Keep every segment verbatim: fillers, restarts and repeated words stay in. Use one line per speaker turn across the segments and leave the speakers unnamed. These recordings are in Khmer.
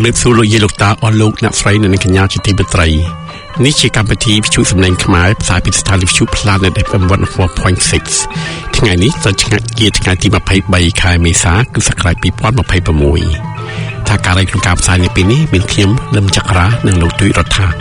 ជំរាបសួរលោកយាយលោកតាអស់លោកអ្នកស្រីនិងកញ្ញាជាទីមេត្រីនេះជាកម្មវិធីវិទ្យុសំឡេងខ្មែរផ្សាយពីស្ថានីយ៍វិទ្យុ Planet เอฟ เอ็ม one oh four point six ថ្ងៃនេះត្រូវជាថ្ងៃទី23ខែមេសាគ្រិស្តសករាជtwo thousand twenty-sixថាការរីកក្នុងការផ្សាយនៅពេលនេះមានខ្ញុំលឹមចក្រានិងលោកទួយរដ្ឋា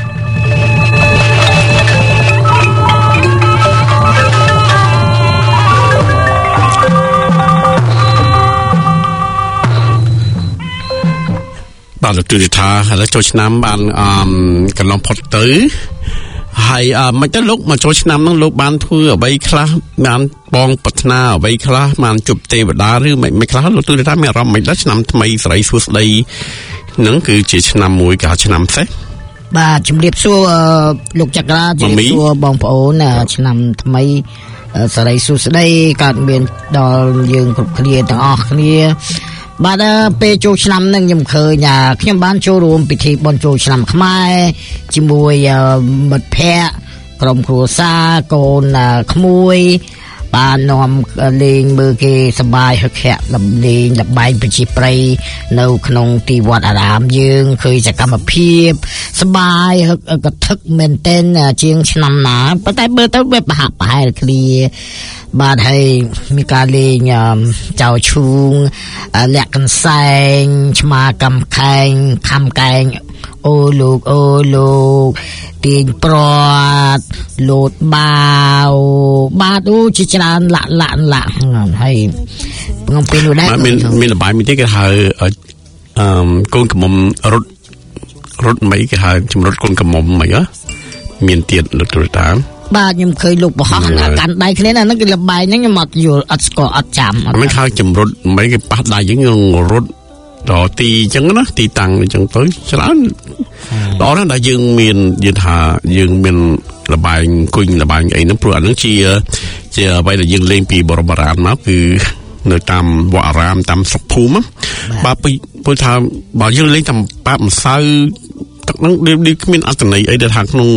បាទលោកទូថាឥឡូវចូលឆ្នាំបានអឺកន្លងផុតទៅហើយអឺមិនទៅលោកមកចូលឆ្នាំហ្នឹងលោកបានធ្វើអ្វីខ្លះបានបងប្រាថ្នាអ្វីខ្លះបានជប់ទេវតាឬមិនមិនខ្លះលោកទូថាមានអារម្មណ៍មិនដែរឆ្នាំថ្មីសេរីសួស្តីហ្នឹងគឺជាឆ្នាំមួយគេហៅឆ្នាំសេះ
បាទជំរាបសួរលោកចក្រាជំរាបសួរបងប្អូនឆ្នាំថ្មីសេរីសួស្តីកើតមានដល់យើងគ្រប់គ្នាទាំងអស់គ្នាបាទពេលចូលឆ្នាំហ្នឹងខ្ញុំឃើញខ្ញុំបានចូលរួមពិធីបុណ្យចូលឆ្នាំខ្មែរជាមួយមិត្តភ័ក្តិក្រុមគ្រួសារកូនក្មួយបាននាំលេងមើលគេសប្បាយហឹកហាក់លំលេងលបែងប្រជាប្រិយនៅក្នុងទីវត្តអារាមយើងឃើញសកម្មភាពសប្បាយហឹកកថឹកមែនទែនជាងឆ្នាំណាប៉ុន្តែមើលទៅវាប្រហាក់ប្រហែលគ្នាបាទហើយមានការលេងចៅឈូងលាក់កន្សែងឆ្មាកំខែងខំកែងអូលោកអូលោកទាញប្រត់លោតបាវបាទអូជាច្រើនលាក់លាក់លាក់ហើយក្នុងពេលនោះដែរ
មានមានលបាយមួយទៀតគេហៅអឺកូនកំមុំរត់រត់មិនគេហៅជំរុតកូនកំមុំមិនហ៎មានទៀតលោកទូរតា
បាទខ្ញុំឃើញលោកបោះកាន់ដៃគ្នាណាហ្នឹងគេលបាយហ្នឹងខ្ញុំអត់យល់អត់ស្គាល់អត់ចាំ
មិនខើជំរុតមិនគេប៉ះដៃយើងរត់ដល់ទីអញ្ចឹងណាទីតាំងអញ្ចឹងទៅច្រើនដល់ណាស់យើងមានយើងថាយើងមានលបាយគុញលបាយអីហ្នឹងព្រោះអាហ្នឹងជាជាអ្វីដែលយើងលេងពីបរមបុរាណមកគឺនៅតាមវត្តអារាមតាមស្រុកភូមិបាទព្រោះថាបើយើងលេងតាមប៉ាម្សៅទឹកហ្នឹងដូចគ្មានអត្ថន័យអីដែលថាក្នុង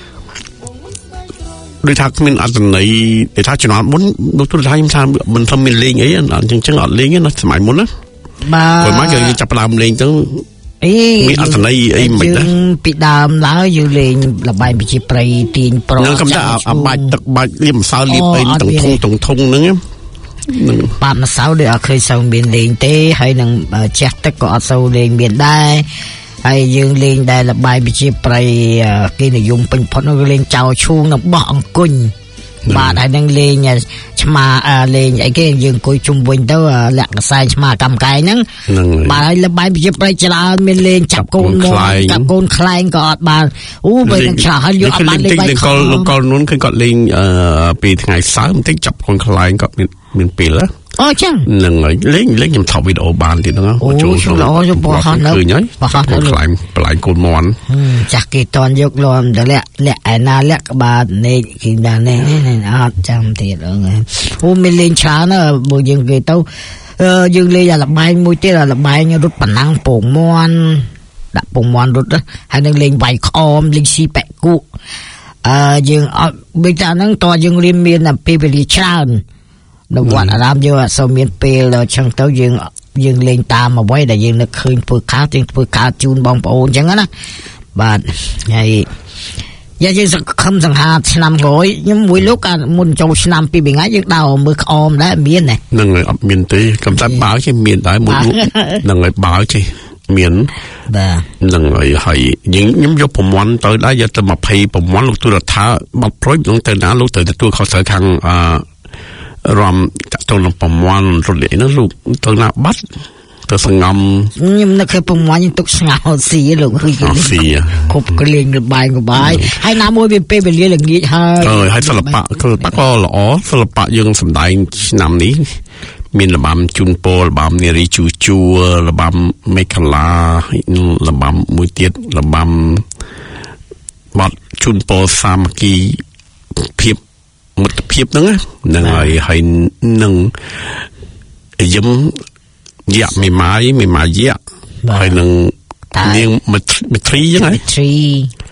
ដូចថាគ្មានអត្ថន័យដែលថាជំនាន់មុនដូចទូរទស្សន៍ខ្ញុំថាមិនធំមានលេងអីអញ្ចឹងចឹងអត់លេងទេណាសម័យមុនណា
បាទ
ព្រោះមកយើងចាប់ផ្ដើមលេងទៅ
អី
មានអត្ថន័យអីមិនដែរ
ពីដើមឡើយយើងលេងលបាយប្រជាប្រិយទាញប្រ
ខ្ញុំកំថាអាបាច់ទឹកបាច់លាបម្សៅលាបអីទាំងធុងទាំងធុងហ្នឹង
បាទម្សៅដូចអត់ឃើញសូវមានលេងទេហើយនឹងជះទឹកក៏អត់សូវលេងមានដែរហើយយើងលេងដែរលបាយប្រជាប្រិយគេនិយមពេញផុតនោះលេងចៅឈូងនិងបោះអង្គុញបាទហើយនឹងលេងឆ្មាលេងអីគេយើងអង្គុយជុំវិញទៅលាក់កសែងឆ្មាកំកែងហ្នឹងបាទហើយលបាយប្រជាប្រិយច្រើនមានលេងចាប់កូនមកចាប់កូនខ្លែងក៏អត់បានអូបើនឹងឆ្លាស់ហើយយកអត់បានលេងបាយ
កលកលនួនឃើញគាត់លេងពីថ្ងៃសៅរ៍បន្តិចចាប់កូនខ្លែងគាត់មានមានពេល
អូចឹង
នឹងលេងលេងខ្ញុំថតវីដេអូបានទៀតហ្នឹង
ចូលចូលអូបោះនៅ
ឃើញហើយ
បោះនៅ
ខ្លែងខ្លែងកូនមន់
ចាស់គេតន់យកលំទៅលាក់លាក់ឯណាលាក់ក្បាលនេកគេដល់នេះអត់ចាំទៀតហ្នឹងអូមានលេងច្រើនណាបើយើងគេទៅយើងលេងអាលបែងមួយទៀតអាលបែងរត់ប៉ណ្ណាំងពងមន់ដាក់ពងមន់រត់ហើយនឹងលេងវាយក្អមលេងស៊ីប៉ែកគក់អឺយើងអត់ដូចថាហ្នឹងតើយើងរៀនមានពេលវេលាច្រើននៅវត្តអារាមយើងអត់សូវមានពេលដល់ចឹងទៅយើងយើងលេងតាមអ្វីដែលយើងនឹកឃើញធ្វើការយើងធ្វើការជូនបងប្អូនចឹងណាបាទហើយយ៉ាយើងសង្ឃឹមសង្ហាឆ្នាំក្រោយខ្ញុំមួយលោកអាមុនចូលឆ្នាំពីរថ្ងៃយើងដើរមើលក្អមដែរមានទេ
ហ្នឹងហើយអត់មានទេកំតែបើជិះមានដែរមួយហ្នឹងហើយបើជិះមាន
បាទ
ហ្នឹងហើយហើយយើងខ្ញុំយកប្រមាណទៅដែរយកទៅtwentyប្រមាណលោកទូរថាបាត់ប្រួយនឹងទៅណាលោកទៅទទួលខុសត្រូវខាងអឺរំតាក់ទងនឹងប្រមាណរត់លេងនោះលោកទៅណាបាត់ទៅសង្ងំ
ខ្ញុំនឹកឃើញប្រមាណទុកស្ងោស៊ីលោកគឺគេ
ស៊ី
គ្រប់ក្លេងលបាយកបាយហើយណាមួយវាពេលវេលាល្ងាចហើយ
អើហើយសិល្បៈសិល្បៈក៏ល្អសិល្បៈយើងសម្ដែងឆ្នាំនេះមានរបាំជូនពររបាំនារីជួជួរបាំមេខលារបាំមួយទៀតរបាំបាត់ជូនពរសាមគ្គីភាពមិត្តភាពហ្នឹងហ្នឹងហើយហើយនឹងយំយ៉ាមីម៉ាយមីម៉ាយយ៉ាហើយនឹងនាងមិត្តមិត្តរីហ្នឹងហើយ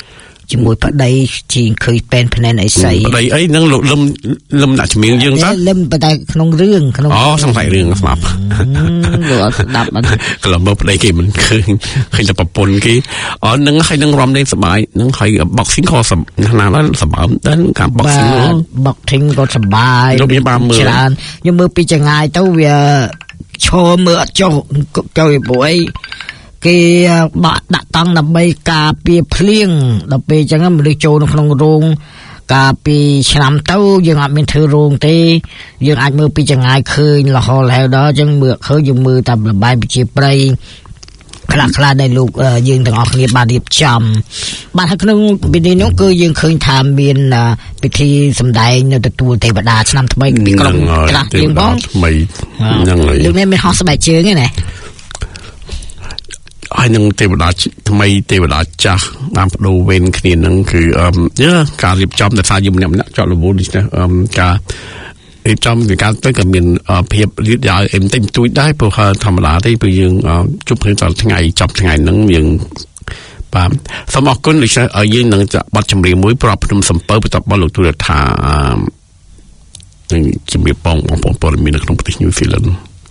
ជាមួយប្តីជាងឃើញពេនភ្នែនអីស្អី
ប្តីអីនឹងលោកលឹមលឹមដាក់ជំនាញយើងទៅ
លឹមប៉ុន្តែក្នុងរឿងក្នុង
អូសង្ស័យរឿងស្មាប់
លោកអត់ស្ដាប់អត់
ក្លំមើលប្តីគេមិនឃើញឃើញតែប្រពន្ធគេអត់នឹងហើយនឹងរំលេងសប្បាយនឹងហើយ boxing ក៏ណាស់ណាស់សប្បាយដែរការ boxing
boxing ក៏សប្បាយច្រើនខ្ញុំមើលពីចង្អាយទៅវាឈរមើលអត់ចុះចូលព្រោះអីគេបាក់ដាក់តាំងដើម្បីការពារភ្លៀងដល់ពេលអញ្ចឹងមនុស្សចូលនៅក្នុងរោងកាលពីឆ្នាំទៅយើងអត់មានធ្វើរោងទេយើងអាចមើលពីចង្អាយឃើញលហលហែវដល់អញ្ចឹងមើលឃើញយើងមើលតាមលបាយប្រជាប្រិយខ្លះខ្លះដែលលោកយើងទាំងអស់គ្នាបានរៀបចំបាទហើយក្នុងពិធីនោះគឺយើងឃើញថាមានពិធីសម្ដែងនៅទទួលទេវតាឆ្នាំថ្មីពីក្រុមខ្លះយើងបង
ថ្មីហ្នឹងហើយ
លោកនេះមានហោះស្បែកជើងទេណា
ហើយនឹងទេវតាថ្មីទេវតាចាស់តាមបដូរវេនគ្នានឹងគឺអឺការរៀបចំតែថាយើងម្នាក់ម្នាក់ចောက်រវល់នេះណាអឺការរៀបចំពីការទៅក៏មានភាពយឺតយ៉ាវអេមតិចតួចដែរព្រោះធម្មតាទេព្រោះយើងជប់គ្នាដល់ថ្ងៃចាប់ថ្ងៃហ្នឹងយើងបាទសូមអរគុណលោកឲ្យយើងនឹងបတ်ចម្រៀងមួយប្រពភ្នំសំពៅបន្តបលោកទូរថានឹងជំរាបបងបងប្អូនព័ត៌មាននៅក្នុងប្រទេស New Zealand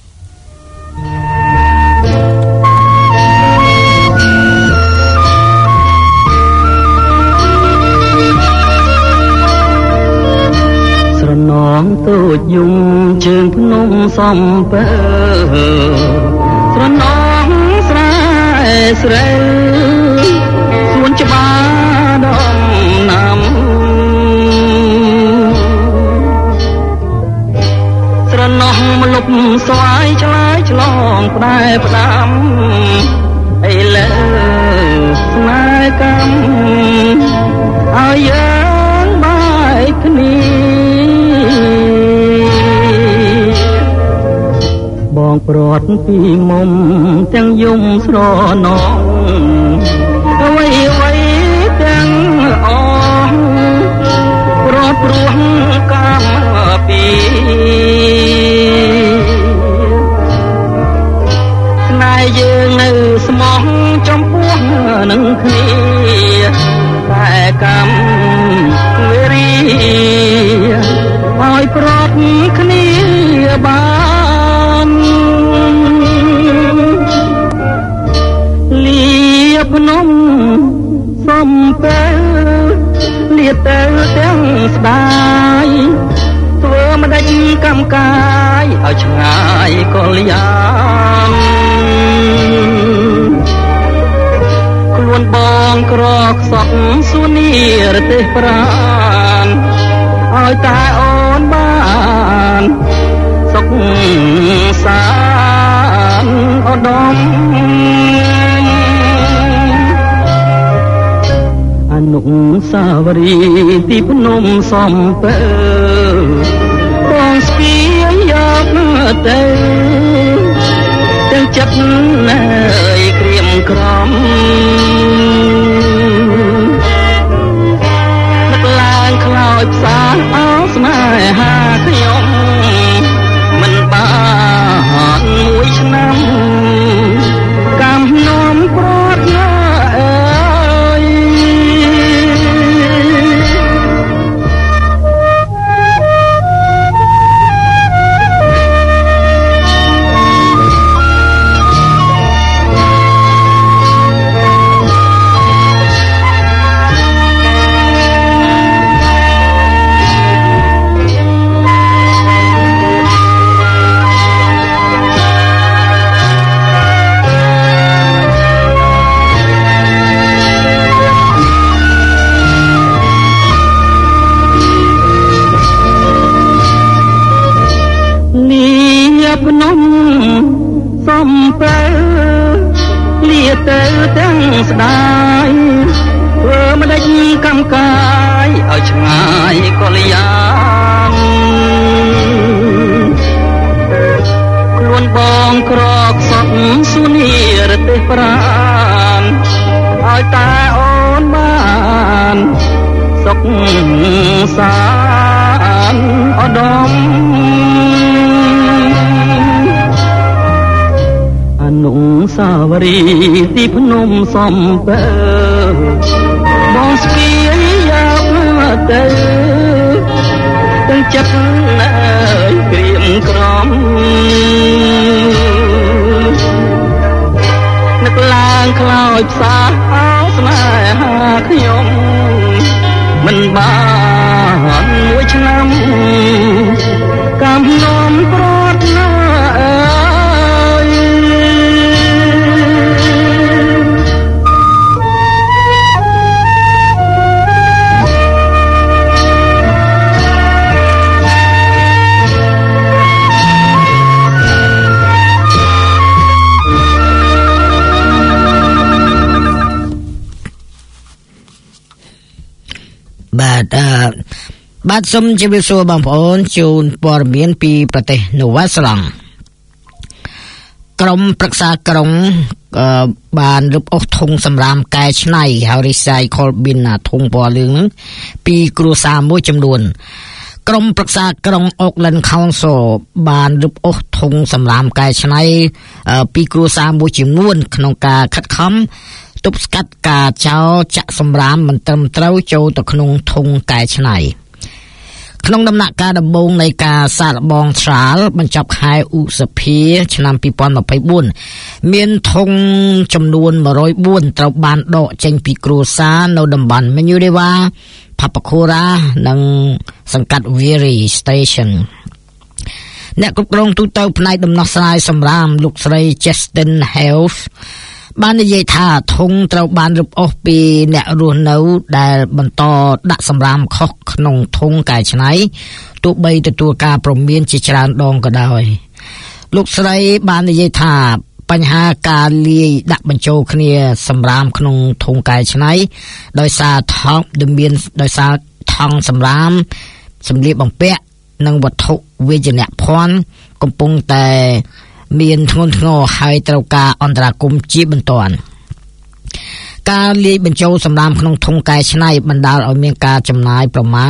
นองตูดยุงเชิงพนมส่อมเปอสระนองสระสระสวนจะบาดอมนำสระนองมาลุบสวายฉลายฉลองปลายปลำไอ้เล่สนายกำเอาเยินใบคณีบองปลอดปีมุมจังยุ่มสรอนองเอาไว้ไว้จังอ่อนปลอดปรุงกำปีนายยืนในสมองจอมพวงหนึ่งคืนแต่กำเวรีอ้อยปลอดคณีบานเลียพนมส่อมเปเลียเตอเตียงสบายตัวมาได้กำกายเอาชายก็เลียนกลวนบองกรอกสอกสุนีรเตปรานอ้อยตาอ่อนบ้านสกสารอดมอนุสาวรีย์ที่พนมส่อมเปอปองสปียอกเตยจังจัดเนยเกรียมกรอมนักลางคลอยสาเอาสมัยหาขยมมันบ้านมวยชน้ำกำนมปลอดเอ้ยพนมส่อมเปเลียเตอตั้งสดายเพื่อมาได้กำกายเอาชายก็เลียนกลวนบองกรอกสอกสุนีรเตปรานเอาตาอ่อนบ้านสกสารอดมอนุสาวรีย์ที่พนมส่อมเปอบองស្ពាយយកទៅទាំងចិត្តអើយក្រៀមក្រំនឹកឡើងខ្លោចផ្សាស្នេហាខ្ញុំមិនបានមួយឆ្នាំកំណំប្រត់ណាអើយ
បាទអឺបាទសូមជម្រាបសួរបងប្អូនជូនព័ត៌មានពីប្រទេសនូវែលសេឡង់ក្រុមប្រឹក្សាក្រុងបានរឹបអូសធុងសម្រាមកែច្នៃហើយ recycle bin ណាធុងពណ៌លឿងហ្នឹងពីគ្រួសារមួយចំនួនក្រុមប្រឹក្សាក្រុង Auckland Council បានរឹបអូសធុងសម្រាមកែច្នៃពីគ្រួសារមួយចំនួនក្នុងការខិតខំទប់ស្កាត់ការចោលចាក់សម្រាមមិនត្រឹមត្រូវចូលទៅក្នុងធុងកែច្នៃក្នុងដំណាក់កាលដំបូងនៃការសាកល្បងត្រាល់បញ្ចប់ខែឧសភាឆ្នាំពីរពាន់ម្ភៃបួនមានធុងចំនួនមួយរយបួនត្រូវបានដកចេញពីគ្រួសារនៅតំបន់ Manurewa, Papakura និងសង្កាត់ Wiri Station អ្នកគ្រប់គ្រងទូតផ្នែកដំណោះស្រាយសម្រាមលោកស្រី Justin Halesបាននិយាយថាធុងត្រូវបានរឹបអូសពីអ្នករស់នៅដែលបន្តដាក់សម្រាមខុសក្នុងធុងកែច្នៃទោះបីទទួលការព្រមានជាច្រើនដងក៏ដោយលោកស្រីបាននិយាយថាបញ្ហាការលាយដាក់បញ្ចូលគ្នាសម្រាមក្នុងធុងកែច្នៃដោយសារថង់ដែលមានដោយសារថង់សម្រាមសម្លៀកបំពាក់និងវត្ថុវិជ្ជៈភ័ណ្ឌកំពុងតែមានធ្ងន់ធ្ងរហើយត្រូវការអន្តរាគមន៍ជាបន្ទាន់ការលាយបញ្ចូលសម្រាមក្នុងធុងកែច្នៃបណ្ដាលឲ្យមានការចំណាយប្រមាណ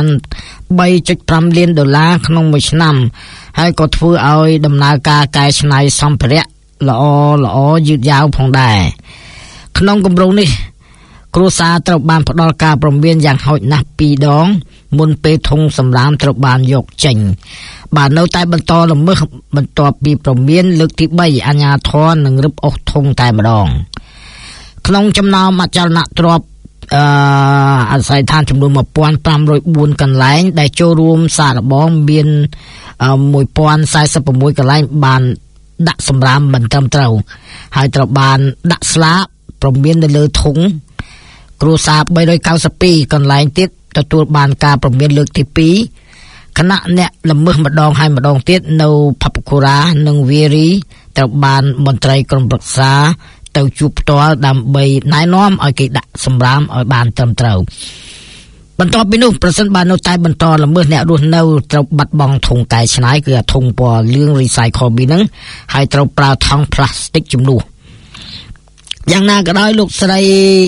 3.5 លានដុល្លារក្នុងមួយឆ្នាំហើយក៏ធ្វើឲ្យដំណើរការកែច្នៃសម្ភារៈល្អល្អយឺតយ៉ាវផងដែរក្នុងគម្រោងនេះគ្រួសារត្រូវបានផ្ដល់ការព្រមានយ៉ាងហោចណាស់ពីរដងមុនពេលធុងសម្រាមត្រូវបានយកចេញបាទនៅតែបន្តល្មើសបន្ទាប់ពីព្រមានលើកទី3អាជ្ញាធរនឹងរឹបអូសធុងតែម្ដងក្នុងចំណោមអចលនទ្រព្យអឺអាស្រ័យដ្ឋានចំនួនmột nghìn năm trăm bốnកន្លែងដែលចូលរួមសាកល្បងមានmột nghìn bốn trăm bốn mươi sáuកន្លែងបានដាក់សម្រាមមិនត្រឹមត្រូវហើយត្រូវបានដាក់ស្លាកព្រមាននៅលើធុងគ្រួសារ392កន្លែងទៀតទទួលបានការព្រមានលើកទី2គណៈអ្នកល្មើសម្ដងហើយម្ដងទៀតនៅ Papakura និង Wiri ត្រូវបានមន្ត្រីក្រុមប្រឹក្សាទៅជួបផ្ទាល់ដើម្បីណែនាំឲ្យគេដាក់សម្រាមឲ្យបានត្រឹមត្រូវបន្ទាប់ពីនោះប្រសិនបើនៅតែបន្តល្មើសអ្នករស់នៅត្រូវបាត់បង់ធុងកែច្នៃគឺអាធុងពណ៌លឿង recycle bin ហ្នឹងហើយត្រូវប្រើថង់ផ្លាស្ទិកជំនួសយ៉ាងណាក៏ដោយលោកស្រី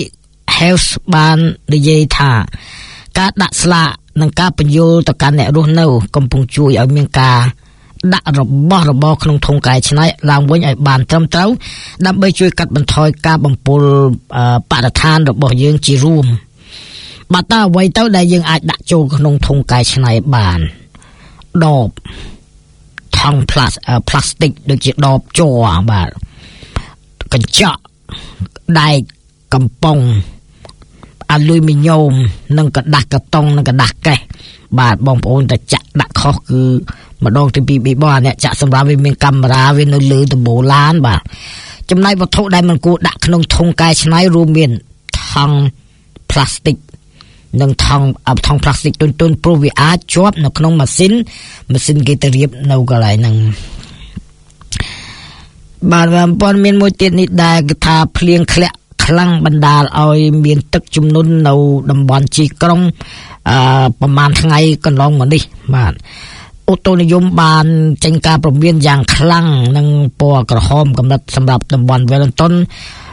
Hales បាននិយាយថាការដាក់ស្លាកនិងការបញ្យល់ទៅកាន់អ្នករស់នៅកំពុងជួយឲ្យមានការដាក់របស់របរក្នុងធុងកែច្នៃឡើងវិញឲ្យបានត្រឹមត្រូវដើម្បីជួយកាត់បន្ថយការបំពុលបរិស្ថានរបស់យើងជារួមបាទតើអ្វីទៅដែលយើងអាចដាក់ចូលក្នុងធុងកែច្នៃបានដបថង់ផ្លាស្ផ្លាស្ទិកដូចជាដបជ័របាទកញ្ចក់ដែកកំប៉ុងអាលុយមីញ៉ូមនិងกระดาษកាតុងនិងกระดาษកេសបាទបងប្អូនតែចាក់ដាក់ខុសគឺម្ដងទីពីរបងអ្នកចាក់សម្រាប់វាមានកាមេរ៉ាវានៅលើដំបូលឡានបាទចំណែកវត្ថុដែលមិនគួរដាក់ក្នុងធុងកែច្នៃរួមមានថង់ផ្លាស្ទិកនិងថង់ថង់ផ្លាស្ទិកទុនទុនព្រោះវាអាចជាប់នៅក្នុងម៉ាស៊ីនម៉ាស៊ីនគេទៅរៀបនៅកន្លែងហ្នឹងបាទព័ត៌មានមួយទៀតនេះដែលគេថាភ្លៀងធ្លាក់ខ្លាំងបណ្ដាលឲ្យមានទឹកជំនន់នៅតំបន់ជីក្រុងអឺប្រហែលថ្ងៃកន្លងមកនេះបាទអូតូនិយមបានចេញការព្រមានយ៉ាងខ្លាំងនិងពណ៌ក្រហមកំណត់សម្រាប់តំបន់ Wellington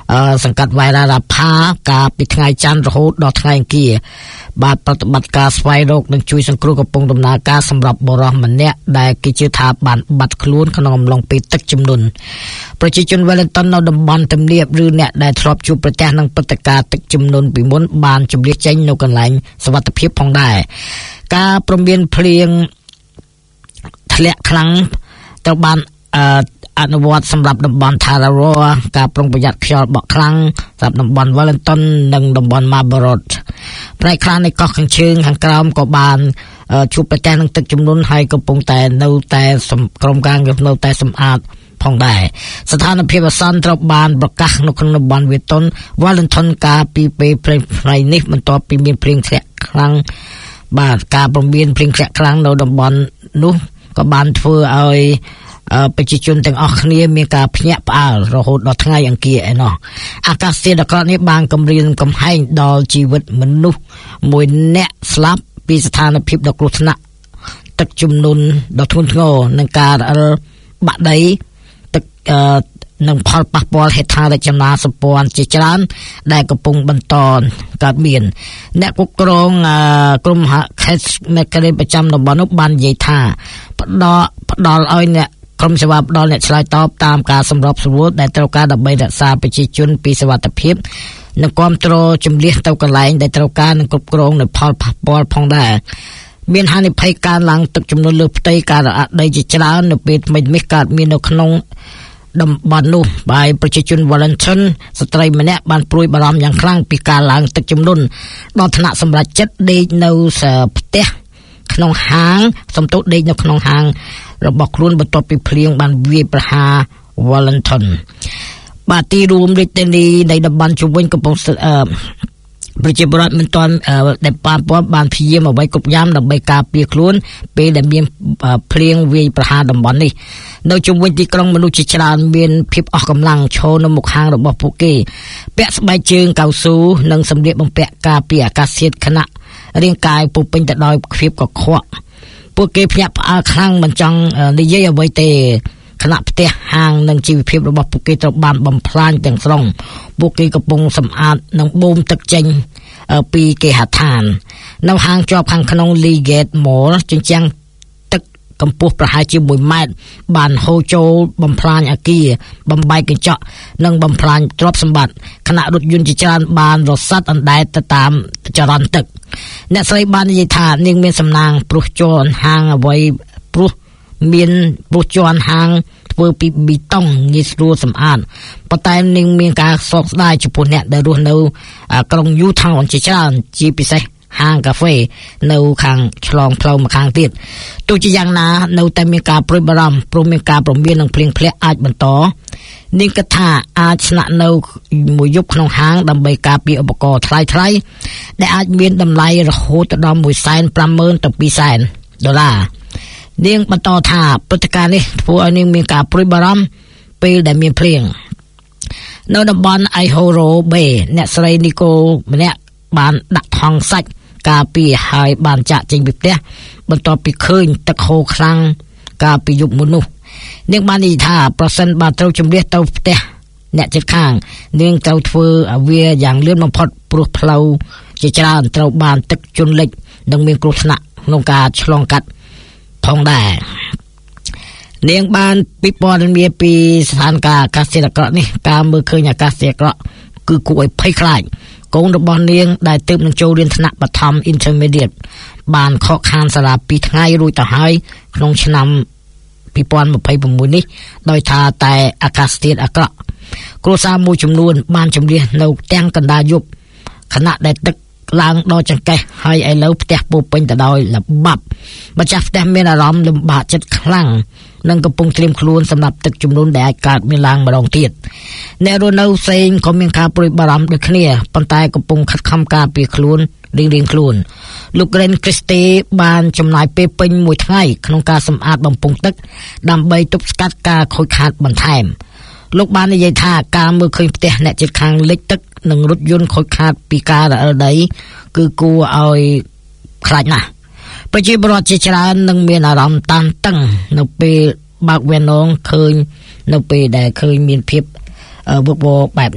សង្កាត់វ៉ៃរារាផាកាលពីថ្ងៃច័ន្ទរហូតដល់ថ្ងៃអង្គារបាទប្រតិបត្តិការស្វែងរកនិងជួយសង្គ្រោះកំពុងដំណើរការសម្រាប់បរិសម្នាក់ដែលគេជឿថាបានបាត់ខ្លួនក្នុងអំឡុងពេលទឹកជំនន់ប្រជាជន Wellington នៅតំបន់ទំនាបឬអ្នកដែលធ្លាប់ជួបប្រទះនឹងព្រឹត្តិការណ៍ទឹកជំនន់ពីមុនបានជម្លៀសចេញនៅកន្លែងសុវត្ថិភាពផងដែរការព្រមានភ្លៀងធ្លាក់ខ្លាំងត្រូវបានអនុវត្តសម្រាប់តំបន់ Tarawa ការប្រុងប្រយ័ត្នខ្យល់បក់ខ្លាំងសម្រាប់តំបន់ Wellington និងតំបន់ Marlborough ផ្នែកខ្លះនៃកោះខាងជើងខាងក្រោមក៏បានជួបប្រទះនឹងទឹកជំនន់ហើយកំពុងតែនៅតែក្រុមការងារនៅតែសម្អាតផងដែរស្ថានភាពអាសន្នត្រូវបានប្រកាសនៅក្នុងតំបន់ Wellington កាលពីពេលព្រឹកថ្ងៃនេះបន្ទាប់ពីមានភ្លៀងធ្លាក់ខ្លាំងបាទការព្រមានភ្លៀងធ្លាក់ខ្លាំងនៅតំបន់នោះក៏បានធ្វើឲ្យប្រជាជនទាំងអស់គ្នាមានការភ្ញាក់ផ្អើលរហូតដល់ថ្ងៃអង្គារឯណោះអាកាសធាតុអាក្រក់នេះបានគំរាមកំហែងដល់ជីវិតមនុស្សមួយអ្នកស្លាប់ពីស្ថានភាពដ៏គ្រោះថ្នាក់ទឹកជំនន់ដ៏ធ្ងន់ធ្ងរនិងការរអិលបាក់ដីទឹកនិងផលប៉ះពាល់ហេដ្ឋារចនាសម្ព័ន្ធជាច្រើនដែលកំពុងបន្តកើតមានអ្នកគ្រប់គ្រងក្រុមខេត្តមេការីប្រចាំតំបន់នោះបាននិយាយថាផ្ដល់ផ្ដល់ឲ្យអ្នកក្រុមសេវាផ្ដល់អ្នកឆ្លើយតបតាមការសម្របសម្រួលដែលត្រូវការដើម្បីរក្សាប្រជាជនពីសុវត្ថិភាពនិងគាំទ្រជំនះទៅកន្លែងដែលត្រូវការនិងគ្រប់គ្រងនៅផលប៉ះពាល់ផងដែរមានហានិភ័យការឡើងទឹកជំនន់លើផ្ទៃការរអាក់ដីជាច្រើននៅពេលថ្មីនេះកើតមាននៅក្នុងតំបន់នោះហើយប្រជាជន Wellington ស្ត្រីម្នាក់បានព្រួយបារម្ភយ៉ាងខ្លាំងពីការឡើងទឹកជំនន់ដល់ថ្នាក់សម្រាប់ចិត្តដេកនៅផ្ទះក្នុងហាងសំទោសដេកនៅក្នុងហាងរបស់ខ្លួនបន្ទាប់ពីភ្លៀងបានវាយប្រហារ Wellington បាទទីរួមរាជធានីនៃតំបន់ជុំវិញកំពុងប្រជាពលរដ្ឋមិនទាន់ដែលបានព័ន្ធបានព្យាយាមអ្វីគ្រប់យ៉ាងដើម្បីការពារខ្លួនពេលដែលមានភ្លៀងវាយប្រហារតំបន់នេះនៅជុំវិញទីក្រុងមនុស្សជាច្រើនមានភាពអស់កម្លាំងឈរនៅមុខហាងរបស់ពួកគេពាក់ស្បែកជើងកៅស៊ូនិងសម្លៀកបំពាក់ការពារអាកាសធាតុខណៈរាងកាយពុះពេញទៅដោយភាពកខ្វក់ពួកគេភ្ញាក់ផ្អើលខ្លាំងមិនចង់និយាយអ្វីទេខណៈផ្ទះហាងនិងជីវភាពរបស់ពួកគេត្រូវបានបំផ្លាញទាំងស្រុងពួកគេកំពុងសម្អាតនិងបូមទឹកចេញពីគេហដ្ឋាននៅហាងជាប់ខាងក្នុង Leagate Mall ជញ្ជាំងទឹកកម្ពស់ប្រហែលជាមួយម៉ែត្របានហូរចូលបំផ្លាញអគារបំបែកកញ្ចក់និងបំផ្លាញទ្រព្យសម្បត្តិខណៈរថយន្តជាច្រើនបានរសាត់អណ្ដែតទៅតាមចរន្តទឹកអ្នកស្រីបាននិយាយថានាងមានសំណាងព្រោះជាន់ហាងអ្វីព្រោះមានព្រោះជាន់ហាងធ្វើពីប៊ីតុងងាយស្រួលសម្អាតប៉ុន្តែនាងមានការសោកស្ដាយចំពោះអ្នកដែលរស់នៅក្រុង Newtown ជាច្រើនជាពិសេសហាងកាហ្វេនៅខាងឆ្លងផ្លូវម្ខាងទៀតទោះជាយ៉ាងណានៅតែមានការព្រួយបារម្ភព្រោះមានការព្រមាននិងភ្លៀងធ្លាក់អាចបន្តនាងគិតថាអាចស្នាក់នៅមួយយប់ក្នុងហាងដើម្បីការពារឧបករណ៍ថ្លៃថ្លៃដែលអាចមានតម្លៃរហូតដល់មួយសែនប្រាំម៉ឺនទៅពីរសែនដុល្លារនាងបន្តថាព្រឹត្តិការណ៍នេះធ្វើឲ្យនាងមានការព្រួយបារម្ភពេលដែលមានភ្លៀងនៅតំបន់ Ihoro Bay អ្នកស្រីនីកូម្នាក់បានដាក់ថង់សាច់ការពារហើយបានចាក់ចេញពីផ្ទះបន្ទាប់ពីឃើញទឹកហូរខ្លាំងកាលពីយប់មុននោះនាងបាននិយាយថាប្រសិនបើត្រូវជម្លៀសទៅផ្ទះអ្នកជិតខាងនាងត្រូវធ្វើវាយ៉ាងលឿនបំផុតព្រោះផ្លូវជាច្រើនត្រូវបានទឹកជន់លិចនិងមានគ្រោះថ្នាក់ក្នុងការឆ្លងកាត់ផងដែរនាងបានពិពណ៌នាពីស្ថានភាពអាកាសធាតុអាក្រក់នេះការមើលឃើញអាកាសធាតុអាក្រក់គឺគួរឲ្យភ័យខ្លាចកូនរបស់នាងដែលទើបនឹងចូលរៀនថ្នាក់បឋម Intermediate បានខកខានសាលាពីរថ្ងៃរួចទៅហើយក្នុងឆ្នាំពីរពាន់ម្ភៃប្រាំមួយនេះដោយថាតែអាកាសធាតុអាក្រក់គ្រួសារមួយចំនួនបានជម្លៀសនៅទាំងកណ្ដាលយប់ខណៈដែលទឹកឡើងដល់ចង្កេះហើយឥឡូវផ្ទះពោពេញទៅដោយល្បាប់ម្ចាស់ផ្ទះមានអារម្មណ៍លំបាកចិត្តខ្លាំងនិងកំពុងត្រៀមខ្លួនសម្រាប់ទឹកជំនន់ដែលអាចកើតមានឡើងម្ដងទៀតអ្នករស់នៅផ្សេងក៏មានការព្រួយបារម្ភដូចគ្នាប៉ុន្តែកំពុងខិតខំការពារខ្លួនរៀងៗខ្លួនលោក Gren Christie បានចំណាយពេលពេញមួយថ្ងៃក្នុងការសម្អាតបំពង់ទឹកដើម្បីទប់ស្កាត់ការខូចខាតបន្ថែមលោកបាននិយាយថាការមើលឃើញផ្ទះអ្នកជិតខាងលិចទឹកនិងរថយន្តខូចខាតពីការរអិលដីគឺគួរឲ្យខ្លាចណាស់ប្រជាពលរដ្ឋជាច្រើននឹងមានអារម្មណ៍តានតឹងនៅពេលបើកវានងឃើញនៅពេលដែលឃើញមានភាពវឹកវរបែបនេះ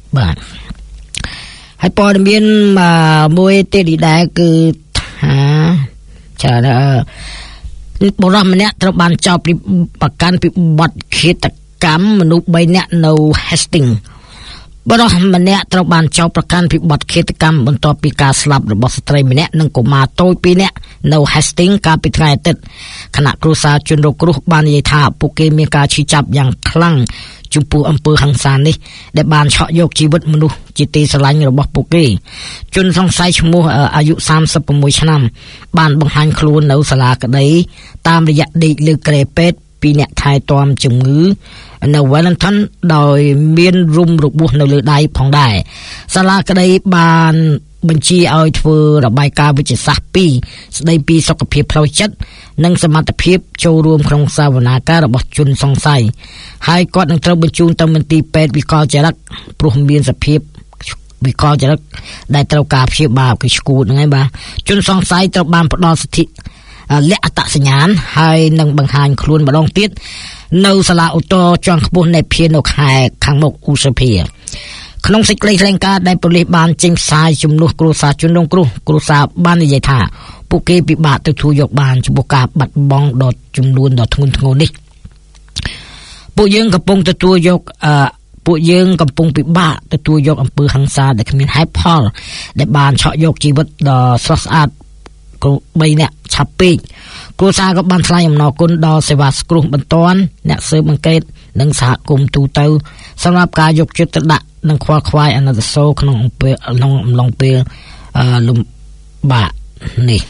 បាទហើយព័ត៌មានមួយទៀតដែរគឺថាចាបរិសម្នាក់ត្រូវបានចោទពីប្រកាន់ពីបទឃាតកម្មមនុស្សបីនាក់នៅ Hastings បរិសម្នាក់ត្រូវបានចោទប្រកាន់ពីបទឃាតកម្មបន្ទាប់ពីការស្លាប់របស់ស្ត្រីម្នាក់និងកុមារតូចពីរនាក់នៅ Hastings កាលពីថ្ងៃអាទិត្យគណៈគ្រួសារជនរងគ្រោះបាននិយាយថាពួកគេមានការឈឺចាប់យ៉ាងខ្លាំងចំពោះអំពើហិង្សានេះដែលបានឆក់យកជីវិតមនុស្សជាទីស្រឡាញ់របស់ពួកគេជនសង្ស័យឈ្មោះអាយុសាមសិបប្រាំមួយឆ្នាំបានបង្ហាញខ្លួននៅសាលាក្តីតាមរយៈដេកលើក្រែពេទ្យពីអ្នកថែទាំជំងឺនៅ Wellington ដោយមានរុំរបួសនៅលើដៃផងដែរសាលាក្តីបានបញ្ជាឲ្យធ្វើរបាយការណ៍វិទ្យាសាស្ត្រពីរស្ដីពីសុខភាពផ្លូវចិត្តនិងសមត្ថភាពចូលរួមក្នុងសវនាការរបស់ជនសង្ស័យហើយគាត់នឹងត្រូវបញ្ជូនទៅមន្ទីរពេទ្យវិកលចរិតព្រោះមានសភាពវិកលចរិតដែលត្រូវការព្យាបាលគឺឈួតហ្នឹងឯងបាទជនសង្ស័យត្រូវបានផ្ដល់សិទ្ធិលក្ខអត្តសញ្ញាណហើយនឹងបង្ហាញខ្លួនម្ដងទៀតនៅសាលាឧទ្ធរជាន់ខ្ពស់នៃភាគនៅខែខាងមុខឧសភាក្នុងសេចក្តីថ្លែងការណ៍ដែលប៉ូលីសបានចេញផ្សាយជំនួសគ្រួសារជនរងគ្រោះគ្រួសារបាននិយាយថាពួកគេពិបាកទទួលយកបានចំពោះការបាត់បង់ដ៏ចំនួនដ៏ធ្ងន់ធ្ងរនេះពួកយើងកំពុងទទួលយកអឺពួកយើងកំពុងពិបាកទទួលយកអំពើហិង្សាដែលគ្មានហេតុផលដែលបានឆក់យកជីវិតដ៏ស្រស់ស្អាតគ្រូបីនាក់ឆាប់ពេកគ្រួសារក៏បានថ្លែងអំណរគុណដល់សេវាសង្គ្រោះបន្ទាន់អ្នកស៊ើបអង្កេតនិងសហគមន៍ទូទៅសម្រាប់ការយកចិត្តទុកដាក់និងខ្វល់ខ្វាយអាណិតសូរក្នុងពេលក្នុងអំឡុងពេលលំបាកនេះ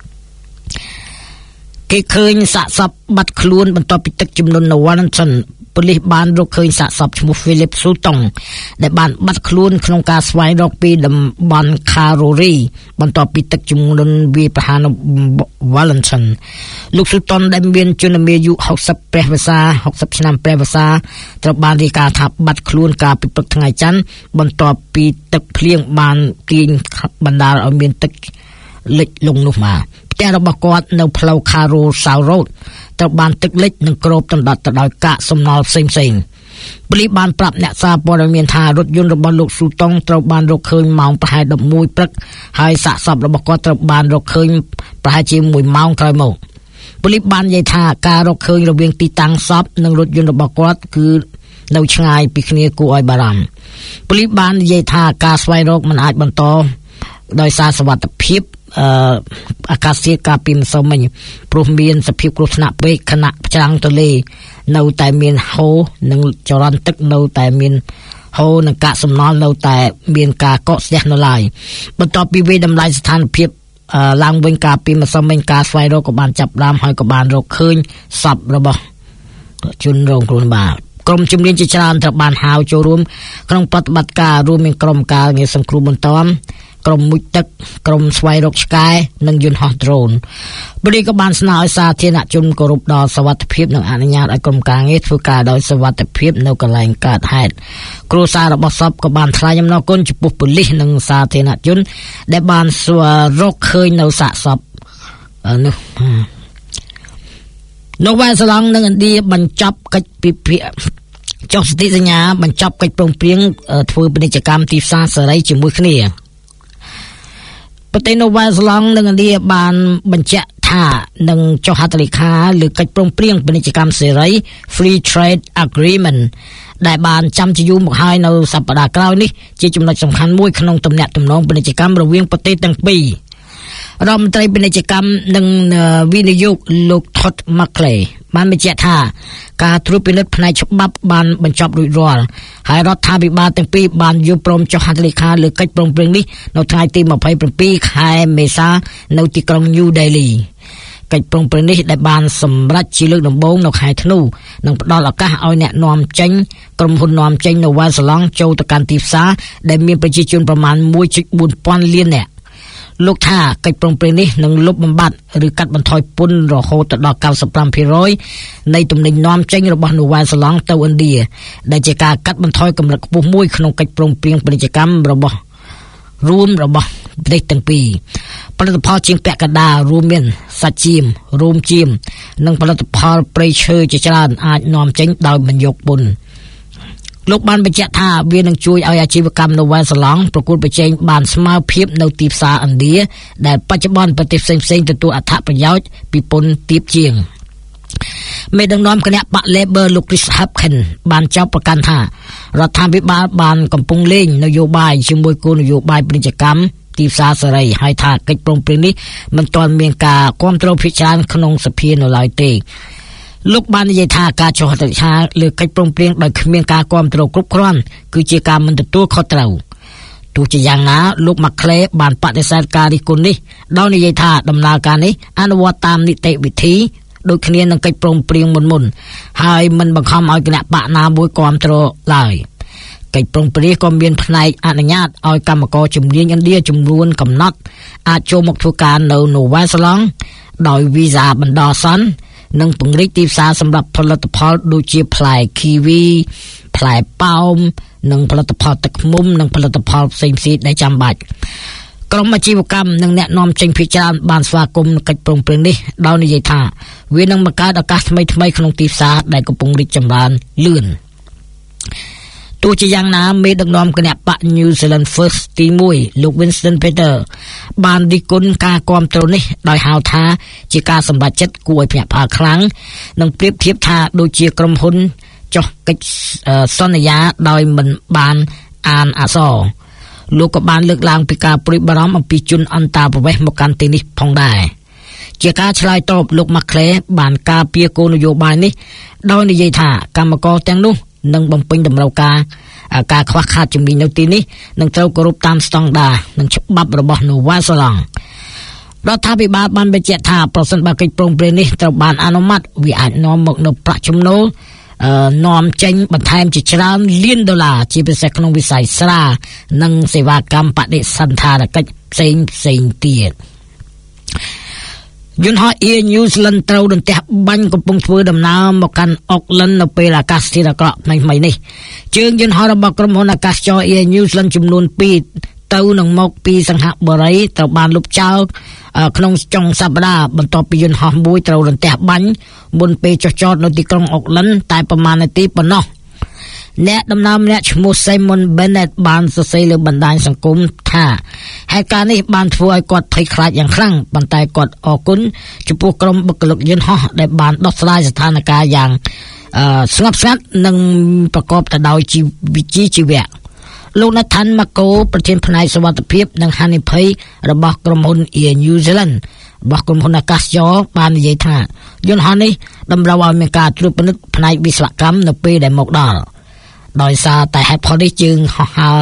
គេឃើញសាកសពបាត់ខ្លួនបន្ទាប់ពីទឹកជំនន់នៅ Wellington ប៉ូលីសបានរកឃើញសាកសពឈ្មោះ Philip Sutton ដែលបានបាត់ខ្លួនក្នុងការស្វែងរកពីតំបន់ Karori បន្ទាប់ពីទឹកជំនន់វាយប្រហារនៅ Wellington លោក Sutton ដែលមានជំនាយុហុកសិបព្រះវស្សាហុកសិបឆ្នាំព្រះវស្សាត្រូវបានរាយការណ៍ថាបាត់ខ្លួនកាលពីព្រឹកថ្ងៃច័ន្ទបន្ទាប់ពីទឹកភ្លៀងបានទាញបណ្ដាលឲ្យមានទឹកលិចលង់នោះមកផ្ទះរបស់គាត់នៅផ្លូវ Carroll South Road ត្រូវបានទឹកលិចនិងគ្របដណ្ដប់ទៅដោយកាកសំណល់ផ្សេងៗប៉ូលីសបានប្រាប់អ្នកសារព័ត៌មានថារថយន្តរបស់លោកស៊ូតុងត្រូវបានរកឃើញម៉ោងប្រហែលដប់មួយព្រឹកហើយសាកសពរបស់គាត់ត្រូវបានរកឃើញប្រហែលជាមួយម៉ោងក្រោយមកប៉ូលីសបាននិយាយថាការរកឃើញរវាងទីតាំងសពនិងរថយន្តរបស់គាត់គឺនៅឆ្ងាយពីគ្នាគួរឲ្យបារម្ភប៉ូលីសបាននិយាយថាការស្វែងរកមិនអាចបន្តដោយសារសុវត្ថិភាពអឺអាកាសធាតុកាលពីម្សិលមិញព្រោះមានសភាពគ្រោះថ្នាក់ពេកខណៈច្រាំងទលេនៅតែមានហូរនិងចរន្តទឹកនៅតែមានហូរនិងកាកសំណល់នៅតែមានការកកស្ទះនៅឡើយបន្ទាប់ពីវិយតម្លៃស្ថានភាពឡើងវិញកាលពីម្សិលមិញការស្វែងរកក៏បានចាប់ផ្ដើមហើយក៏បានរកឃើញសពរបស់ជនរងគ្រោះបាទក្រុមជំនាញជាច្រើនត្រូវបានហៅចូលរួមក្នុងប្រតិបត្តិការរួមមានក្រុមការងារសង្គ្រោះបន្ទាន់ក្រុមមុជទឹកក្រុមស្វែងរកឆ្កែនិងយន្តហោះដ្រូនប៉ូលីសក៏បានស្នើឲ្យសាធារណជនគោរពដល់សុវត្ថិភាពនិងអនុញ្ញាតឲ្យក្រុមការងារធ្វើការដោយសុវត្ថិភាពនៅកន្លែងកើតហេតុគ្រួសាររបស់សពក៏បានថ្លែងអំណរគុណចំពោះប៉ូលីសនិងសាធារណជនដែលបានស្វែងរកឃើញនៅសាកសពនោះនៅវ៉ែសឡង់និងឥណ្ឌាបញ្ចប់កិច្ចពិភាក្សាចុះសន្ធិសញ្ញាបញ្ចប់កិច្ចព្រមព្រៀងធ្វើពាណិជ្ជកម្មទីផ្សារសេរីជាមួយគ្នាប្រទេសនូវែលសេឡង់និងឥណ្ឌាបានបញ្ជាក់ថានឹងចុះហត្ថលេខាលើកិច្ចព្រមព្រៀងពាណិជ្ជកម្មសេរី Free Trade Agreement ដែលបានចាំជាយូរមកហើយនៅសប្តាហ៍ក្រោយនេះជាចំណុចសំខាន់មួយក្នុងទំនាក់ទំនងពាណិជ្ជកម្មរវាងប្រទេសទាំងពីររដ្ឋមន្ត្រីពាណិជ្ជកម្មនិងវិនិយោគលោក Todd Mackley បានបញ្ជាក់ថាការត្រួតពិនិត្យផ្នែកច្បាប់បានបញ្ចប់រួចរាល់ហើយរដ្ឋាភិបាលទាំងពីរបានយល់ព្រមចុះហត្ថលេខាលើកិច្ចព្រមព្រៀងនេះនៅថ្ងៃទីម្ភៃប្រាំពីរខែមេសានៅទីក្រុង New Delhi កិច្ចព្រមព្រៀងនេះដែលបានសម្រេចជាលើកដំបូងនៅខែធ្នូនឹងផ្ដល់ឱកាសឲ្យអ្នកនាំចេញក្រុមហ៊ុននាំចេញនៅវ៉ែលសេឡង់ចូលទៅកាន់ទីផ្សារដែលមានប្រជាជនប្រមាណ មួយចុចបួនពាន់លាននាក់លោកថាកិច្ចព្រមព្រៀងនេះនឹងលុបបំបាត់ឬកាត់បន្ថយពន្ធរហូតដល់ កៅសិបប្រាំភាគរយ នៃទំនិញនាំចេញរបស់នូវែលសេឡង់ទៅឥណ្ឌាដែលជាការកាត់បន្ថយកម្រិតខ្ពស់មួយក្នុងកិច្ចព្រមព្រៀងពាណិជ្ជកម្មរបស់រួមរបស់ប្រទេសទាំងពីរផលិតផលជាងពាក់កណ្ដាលរួមមានសាច់ចៀមរោមចៀមនិងផលិតផលព្រៃឈើជាច្រើនអាចនាំចេញដោយមិនយកពន្ធលោកបានបញ្ជាក់ថាវានឹងជួយឲ្យអាជីវកម្មនៅវ៉ែនសាឡង់ប្រកួតប្រជែងបានស្មើភាពនៅទីផ្សារឥណ្ឌាដែលបច្ចុប្បន្នប្រទេសផ្សេងៗទទួលអត្ថប្រយោជន៍ពីពន្ធទាបជាងមេដឹកនាំគណៈបក Labor លោក Chris Hopkins បានចោទប្រកាន់ថារដ្ឋាភិបាលបានកំពុងលេងនយោបាយជាមួយគោលនយោបាយពាណិជ្ជកម្មទីផ្សារសេរីហើយថាកិច្ចព្រមព្រៀងនេះមិនទាន់មានការគាំទ្រភាគច្រើនក្នុងសភានៅឡើយទេលោកបាននិយាយថាការចុះហត្ថលេខាលើកិច្ចព្រមព្រៀងដោយគ្មានការគាំទ្រគ្រប់គ្រាន់គឺជាការមិនទទួលខុសត្រូវទោះជាយ៉ាងណាលោក McClay បានបដិសេធការរិះគន់នេះដោយនិយាយថាដំណើរការនេះអនុវត្តតាមនីតិវិធីដូចគ្នានឹងកិច្ចព្រមព្រៀងមុនមុនហើយមិនបង្ខំឲ្យគណៈបកណាមួយគាំទ្រឡើយកិច្ចព្រមព្រៀងក៏មានផ្នែកអនុញ្ញាតឲ្យកម្មករជំនាញឥណ្ឌាចំនួនកំណត់អាចចូលមកធ្វើការនៅនូវែលសេឡង់ដោយវីសាបណ្ដោះអាសន្ននិងពង្រីកទីផ្សារសម្រាប់ផលិតផលដូចជាផ្លែគីវីផ្លែប៉ោមនិងផលិតផលទឹកឃ្មុំនិងផលិតផលផ្សេងៗដែលចាំបាច់ក្រុមអាជីវកម្មនិងអ្នកនាំចេញភាគច្រើនបានស្វាគមន៍កិច្ចព្រមព្រៀងនេះដោយនិយាយថាវានឹងបង្កើតឱកាសថ្មីៗក្នុងទីផ្សារដែលកំពុងរីកចម្រើនលឿនទោះជាយ៉ាងណាមេដឹកនាំគណៈបក New Zealand First ទីមួយលោក Winston Peter បានរិះគន់ការគាំទ្រនេះដោយហៅថាជាការសម្រេចចិត្តគួរឲ្យភ្ញាក់ផ្អើលខ្លាំងនិងប្រៀបធៀបថាដូចជាក្រុមហ៊ុនចុះកិច្ចសន្យាដោយមិនបានអានអក្សរលោកក៏បានលើកឡើងពីការព្រួយបារម្ភអំពីជនអន្តោប្រវេសន៍មកកាន់ទីនេះផងដែរជាការឆ្លើយតបលោក McClay បានការពារគោលនយោបាយនេះដោយនិយាយថាកម្មករទាំងនោះនឹងបំពេញតម្រូវការការខ្វះខាតជំនាញនៅទីនេះនឹងត្រូវគោរពតាមស្តង់ដារនិងច្បាប់របស់នូវែលសេឡង់រដ្ឋាភិបាលបានបញ្ជាក់ថាប្រសិនបើកិច្ចព្រមព្រៀងនេះត្រូវបានអនុម័តវាអាចនាំមកនូវប្រាក់ចំណូលនាំចេញបន្ថែមជាច្រើនលានដុល្លារជាពិសេសក្នុងវិស័យស្រានិងសេវាកម្មបដិសណ្ឋារកិច្ចផ្សេងផ្សេងទៀតយន្តហោះ Air New Zealand ត្រូវរន្ទះបាញ់កំពុងធ្វើដំណើរមកកាន់ Auckland នៅពេលអាកាសធាតុអាក្រក់ថ្មីៗនេះជើងយន្តហោះរបស់ក្រុមហ៊ុនអាកាសចរ Air New Zealand ចំនួនពីរទៅនឹងមកពីសង្ហបុរីត្រូវបានលុបចោលក្នុងចុងសប្តាហ៍បន្ទាប់ពីយន្តហោះមួយត្រូវរន្ទះបាញ់មុនពេលចុះចតនៅទីក្រុង Auckland តែប្រមាណនាទីប៉ុណ្ណោះអ្នកដំណើរម្នាក់ឈ្មោះ Simon Bennett បានសរសេរលើបណ្ដាញសង្គមថាហេតុការណ៍នេះបានធ្វើឲ្យគាត់ភ័យខ្លាចយ៉ាងខ្លាំងប៉ុន្តែគាត់អរគុណចំពោះក្រុមបុគ្គលិកយន្តហោះដែលបានដោះស្រាយស្ថានភាពយ៉ាងស្ងប់ស្ងាត់និងប្រកបទៅដោយជីវវិជ្ជាជីវៈលោក Nathan Mako ប្រធានផ្នែកសុវត្ថិភាពនិងហានិភ័យរបស់ក្រុមហ៊ុន Air New Zealand របស់ក្រុមហ៊ុនអាកាសចរបាននិយាយថាយន្តហោះនេះតម្រូវឲ្យមានការត្រួតពិនិត្យផ្នែកវិស្វកម្មនៅពេលដែលមកដល់ដោយសារតែហេតុផលនេះយើងហោះហើរ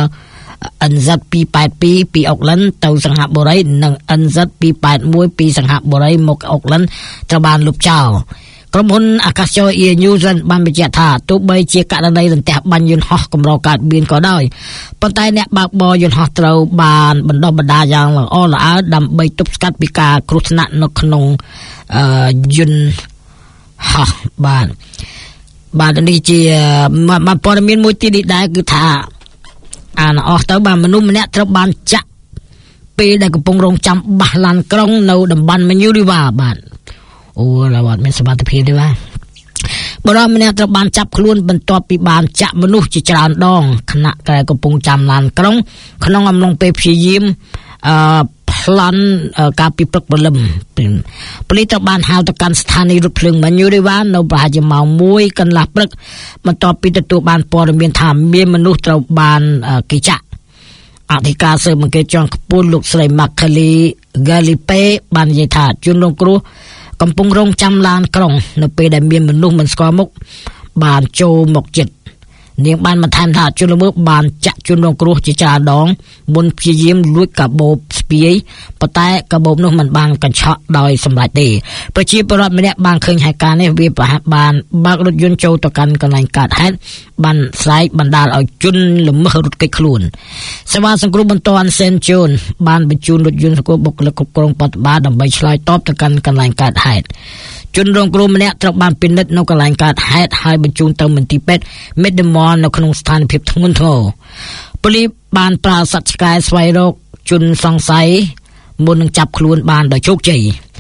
N Z two eighty-two ពី Auckland ទៅសង្ហបុរីនិង N Z two eighty-one ពីសង្ហបុរីមក Auckland ត្រូវបានលុបចោលក្រុមហ៊ុនអាកាសចរ Air New Zealand បានបញ្ជាក់ថាទោះបីជាករណីរន្ទះបាញ់យន្តហោះកម្រកើតមានក៏ដោយប៉ុន្តែអ្នកបើកបរយន្តហោះត្រូវបានបណ្ដុះបណ្ដាលយ៉ាងល្អល្អើដើម្បីទប់ស្កាត់ពីការគ្រោះថ្នាក់នៅក្នុងយន្តហោះបានបាទនេះជាព័ត៌មានមួយទៀតនេះដែរគឺថាអានអស់ទៅបាទមនុស្សម្នាក់ត្រូវបានចាក់ពេលដែលកំពុងរងចាំបះឡានក្រុងនៅតំបន់មញូរីវ៉ាបាទអូឡើយអត់មានសមត្ថភាពទេបាទបរិយាម្នាក់ត្រូវបានចាប់ខ្លួនបន្ទាប់ពីបានចាក់មនុស្សជាច្រើនដងខណៈដែលកំពុងចាំឡានក្រុងក្នុងអំឡុងពេលព្យាយាមអឺប្លន់ការពីព្រឹកព្រលឹមប៉ូលីសត្រូវបានហៅទៅកាន់ស្ថានីយ៍រថភ្លើងម៉ាញូរីវ៉ានៅប្រហែលជាម៉ោងមួយកន្លះព្រឹកបន្ទាប់ពីទទួលបានព័ត៌មានថាមានមនុស្សត្រូវបានគេចាក់អធិការស៊ើបអង្កេតជាន់ខ្ពស់លោកស្រី Makali Galipe បាននិយាយថាជនរងគ្រោះកំពុងរងចាំឡានក្រុងនៅពេលដែលមានមនុស្សមិនស្គាល់មុខបានចូលមកជិតនាងបានបន្ថែមថាជនល្មើសបានចាក់ជនរងគ្រោះជាច្រើនដងមុនព្យាយាមលួចកាបូបស្ពាយប៉ុន្តែកាបូបនោះមិនបានកញ្ឆក់ដោយសម្រេចទេប្រជាពលរដ្ឋម្នាក់បានឃើញហេតុការណ៍នេះវាប្រហែលបានបើករថយន្តចូលទៅកាន់កន្លែងកើតហេតុបានស្រែកបណ្ដាលឲ្យជនល្មើសរត់គេចខ្លួនសេវាសង្គ្រោះបន្ទាន់ Saint John បានបញ្ជូនរថយន្តសង្គ្រោះបុគ្គលិកគ្រប់គ្រងបឋមដើម្បីឆ្លើយតបទៅកាន់កន្លែងកើតហេតុជនរងគ្រោះម្នាក់ត្រូវបានពិនិត្យនៅកន្លែងកើតហេតុហើយបញ្ជូនទៅមន្ទីរពេទ្យ Medmore នៅក្នុងស្ថានភាពធ្ងន់ធ្ងរប៉ូលីសបានប្រើសត្វឆ្កែស្វែងរកជនសង្ស័យមុននឹងចាប់ខ្លួនបានដោយជោគជ័យ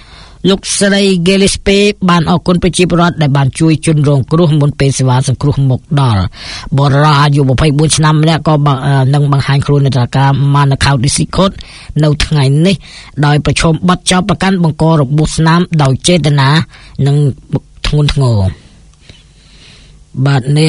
លោកស្រី Gillespie បានអរគុណប្រជាពលរដ្ឋដែលបានជួយជនរងគ្រោះមុនពេលសេវាសង្គ្រោះមកដល់បរិយាអាយុยี่สิบสี่ឆ្នាំម្នាក់ក៏នឹងបង្ហាញខ្លួននៅតុលាការ Manukau District Court នៅថ្ងៃនេះដោយប្រឈមបទចោទប្រកាន់បង្ករបួសស្នាមដោយចេតនានិងធ្ងន់ធ្ងរបាទនេះ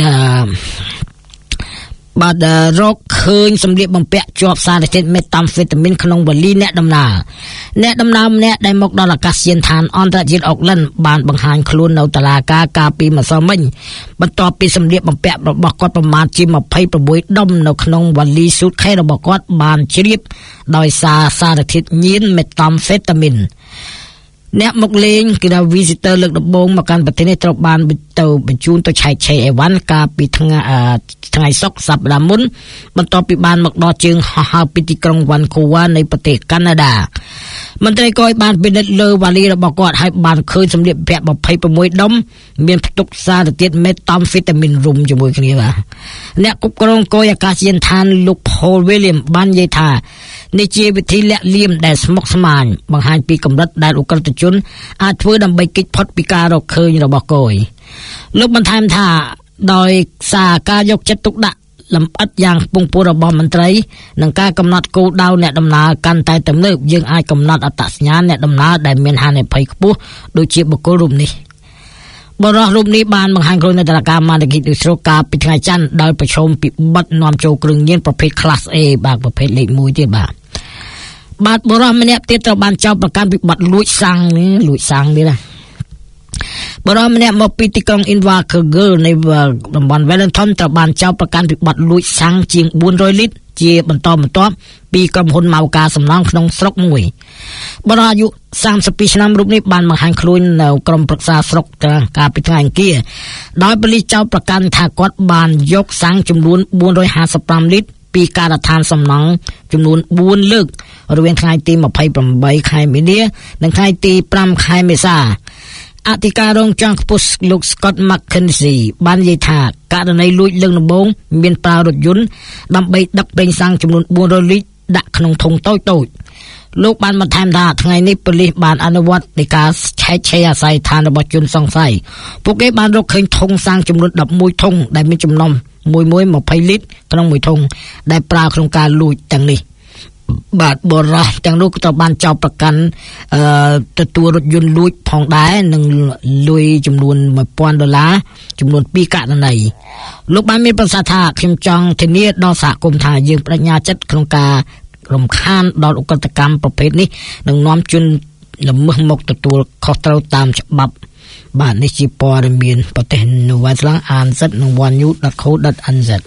បាទរកឃើញសម្លៀកបំពាក់ជាប់សារធាតុមេតាំហ្វេតាមីនក្នុងវ៉ាលីអ្នកដំណើរអ្នកដំណើរម្នាក់ដែលមកដល់អាកាសយានដ្ឋានអន្តរជាតិអូកឡែនបានបង្ហាញខ្លួននៅតុលាការកាលពីម្សិលមិញបន្ទាប់ពីសម្លៀកបំពាក់របស់គាត់ប្រមាណជាยี่สิบหกដុំនៅក្នុងវ៉ាលីស៊ូតខេសរបស់គាត់បានជ្រាបដោយសារសារធាតុញៀនមេតាំហ្វេតាមីនអ្នកមកលេងគឺថា visitor លើកដំបូងមកកាន់ប្រទេសនេះត្រូវបានទៅបញ្ជូនទៅឆែកឆេរអីវ៉ាន់កាលពីថ្ងៃថ្ងៃសុក្រសប្តាហ៍មុនបន្ទាប់ពីបានមកដល់ជើងហោះហើរពីទីក្រុង Vancouver នៃប្រទេសកាណាដាមន្ត្រីក៏បានពិនិត្យលើវ៉ាលីរបស់គាត់ហើយបានឃើញសម្លៀកបំពាក់ยี่สิบหกដុំមានផ្ទុកសារធាតុមេតាំហ្វេតាមីនរួមជាមួយគ្នាបាទអ្នកគ្រប់គ្រងគយអាកាសយានដ្ឋានលោក Paul William បាននិយាយថានេះជាវិធីលាក់លៀមដែលស្មុគស្មាញបង្ហាញពីកម្រិតដែលអ ுக ្រិតជនអាចធ្វើដើម្បីគេចផុតពីការរកឃើញរបស់គយលោកបន្ថែមថាដោយសារការយកចិត្តទុកដាក់លម្អិតយ៉ាងខ្ពង់ខ្ពស់របស់មន្ត្រីនិងការកំណត់គោលដៅអ្នកដំណើរកាន់តែទំនើបយើងអាចកំណត់អត្តសញ្ញាណអ្នកដំណើរដែលមានហានិភ័យខ្ពស់ដូចជាបុគ្គលរូបនេះបរិះរូបនេះបានបង្ហាញខ្លួននៅតុលាការ Manukau District កាលពីថ្ងៃច័ន្ទដោយប្រឈមពីបទនាំចូលគ្រឿងញៀនប្រភេទ Class A បាទប្រភេទលេខមួយទៀតបាទបាទបរិះម្នាក់ទៀតត្រូវបានចោទប្រកាន់ពីបទលួចសាំងនេះលួចសាំងនេះណាបរិះម្នាក់មកពីទីក្រុង Invercargill នៃតំបន់ Wellington ត្រូវបានចោទប្រកាន់ពីបទលួចសាំងជាងbốn trămលីត្រជាបន្តបន្ទាប់ពីក្រុមហ៊ុនម៉ៅការសំណង់ក្នុងស្រុកមួយបរិះអាយុសាមសិបពីរឆ្នាំរូបនេះបានបង្ហាញខ្លួននៅក្រុមប្រឹក្សាស្រុកកាលពីថ្ងៃអង្គារដោយប៉ូលីសចោទប្រកាន់ថាគាត់បានយកសាំងចំនួនbốn trămห้าสิบห้าលីត្រពីការដ្ឋានសំណង់ចំនួនbốnលើករវាងថ្ងៃទីยี่สิบแปดខែមីនានិងថ្ងៃទីห้าខែមេសាអធិការរងចាំខ្ពស់លោក Scott McKenzie បាននិយាយថាករណីលួចលើកដំបូងមានប្រើរថយន្តដើម្បីដឹកប្រេងសាំងចំនួនbốn trămលីត្រដាក់ក្នុងធុងតូចៗលោកបានបន្ថែមថាថ្ងៃនេះប៉ូលីសបានអនុវត្តនៃការឆែកឆេរអាស័យដ្ឋានរបស់ជនសង្ស័យពួកគេបានរកឃើញធុងសាំងចំនួនដប់មួយធុងដែលមានចំណុំមួយមួយยี่สิบលីត្រក្នុងមួយធុងដែលប្រើក្នុងការលួចទាំងនេះបាទបរិះទាំងនោះក៏ត្រូវបានចោទប្រកាន់អឺទទួលរថយន្តលួចផងដែរនិងលុយចំនួនone thousandដុល្លារចំនួនពីរករណីលោកបានមានប្រសាសន៍ថាខ្ញុំចង់ធានាដល់សហគមន៍ថាយើងបដិញ្ញាចិត្តក្នុងការរំខានដល់ឧក្រិដ្ឋកម្មប្រភេទនេះនឹងនាំជនល្មើសមកទទួលខុសត្រូវតាមច្បាប់បាទនេះជាព័ត៌មានប្រទេសនូវែលស្លង់អានសិតនឹង one news dot co dot n z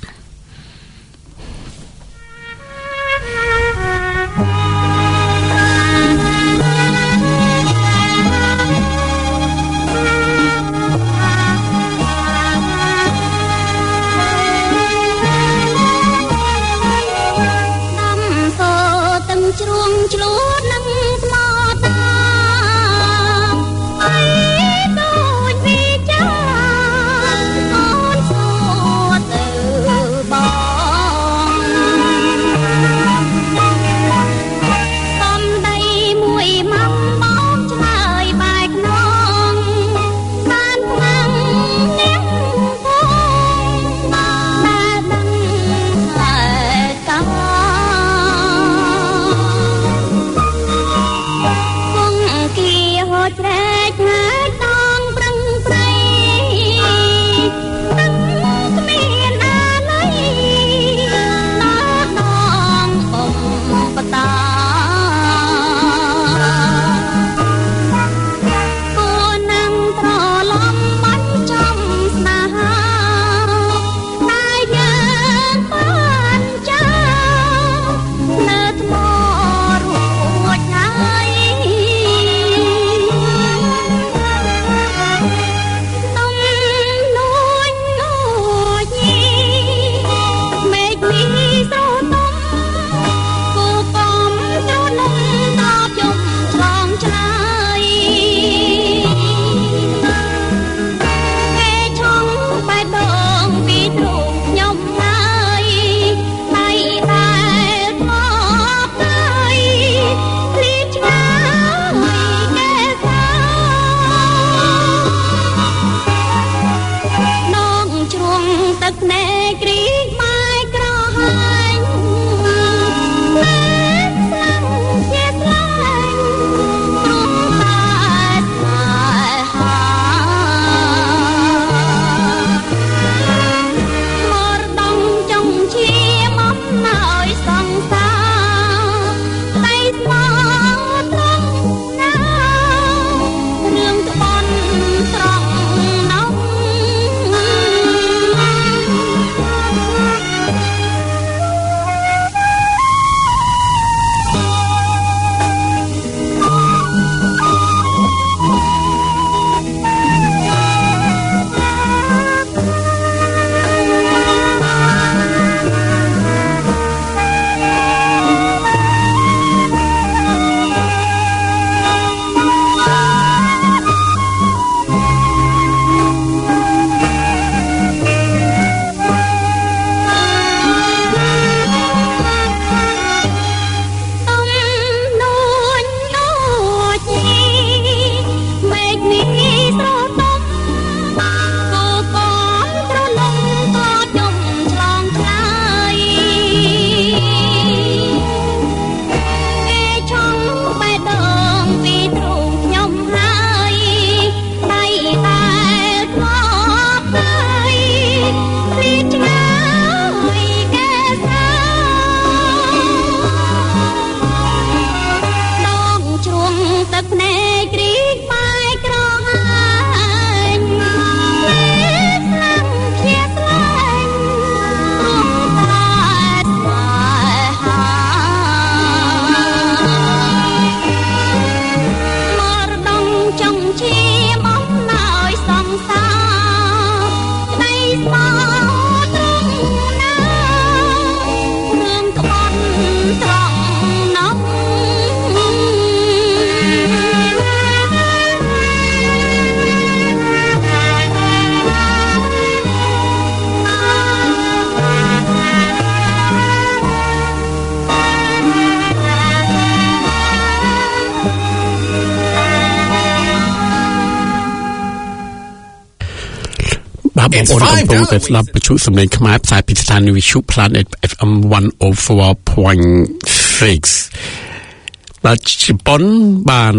Hãy subscribe cho kênh Ghiền Mì Gõ để không bỏ lỡ
បាទបងប្អូនកំពុងតែស្ដាប់វិទ្យុសំឡេងខ្មែរផ្សាយពីស្ថានីយ៍វិទ្យុ Planet เอฟ เอ็ม one oh four point six បាទជប៉ុនបាន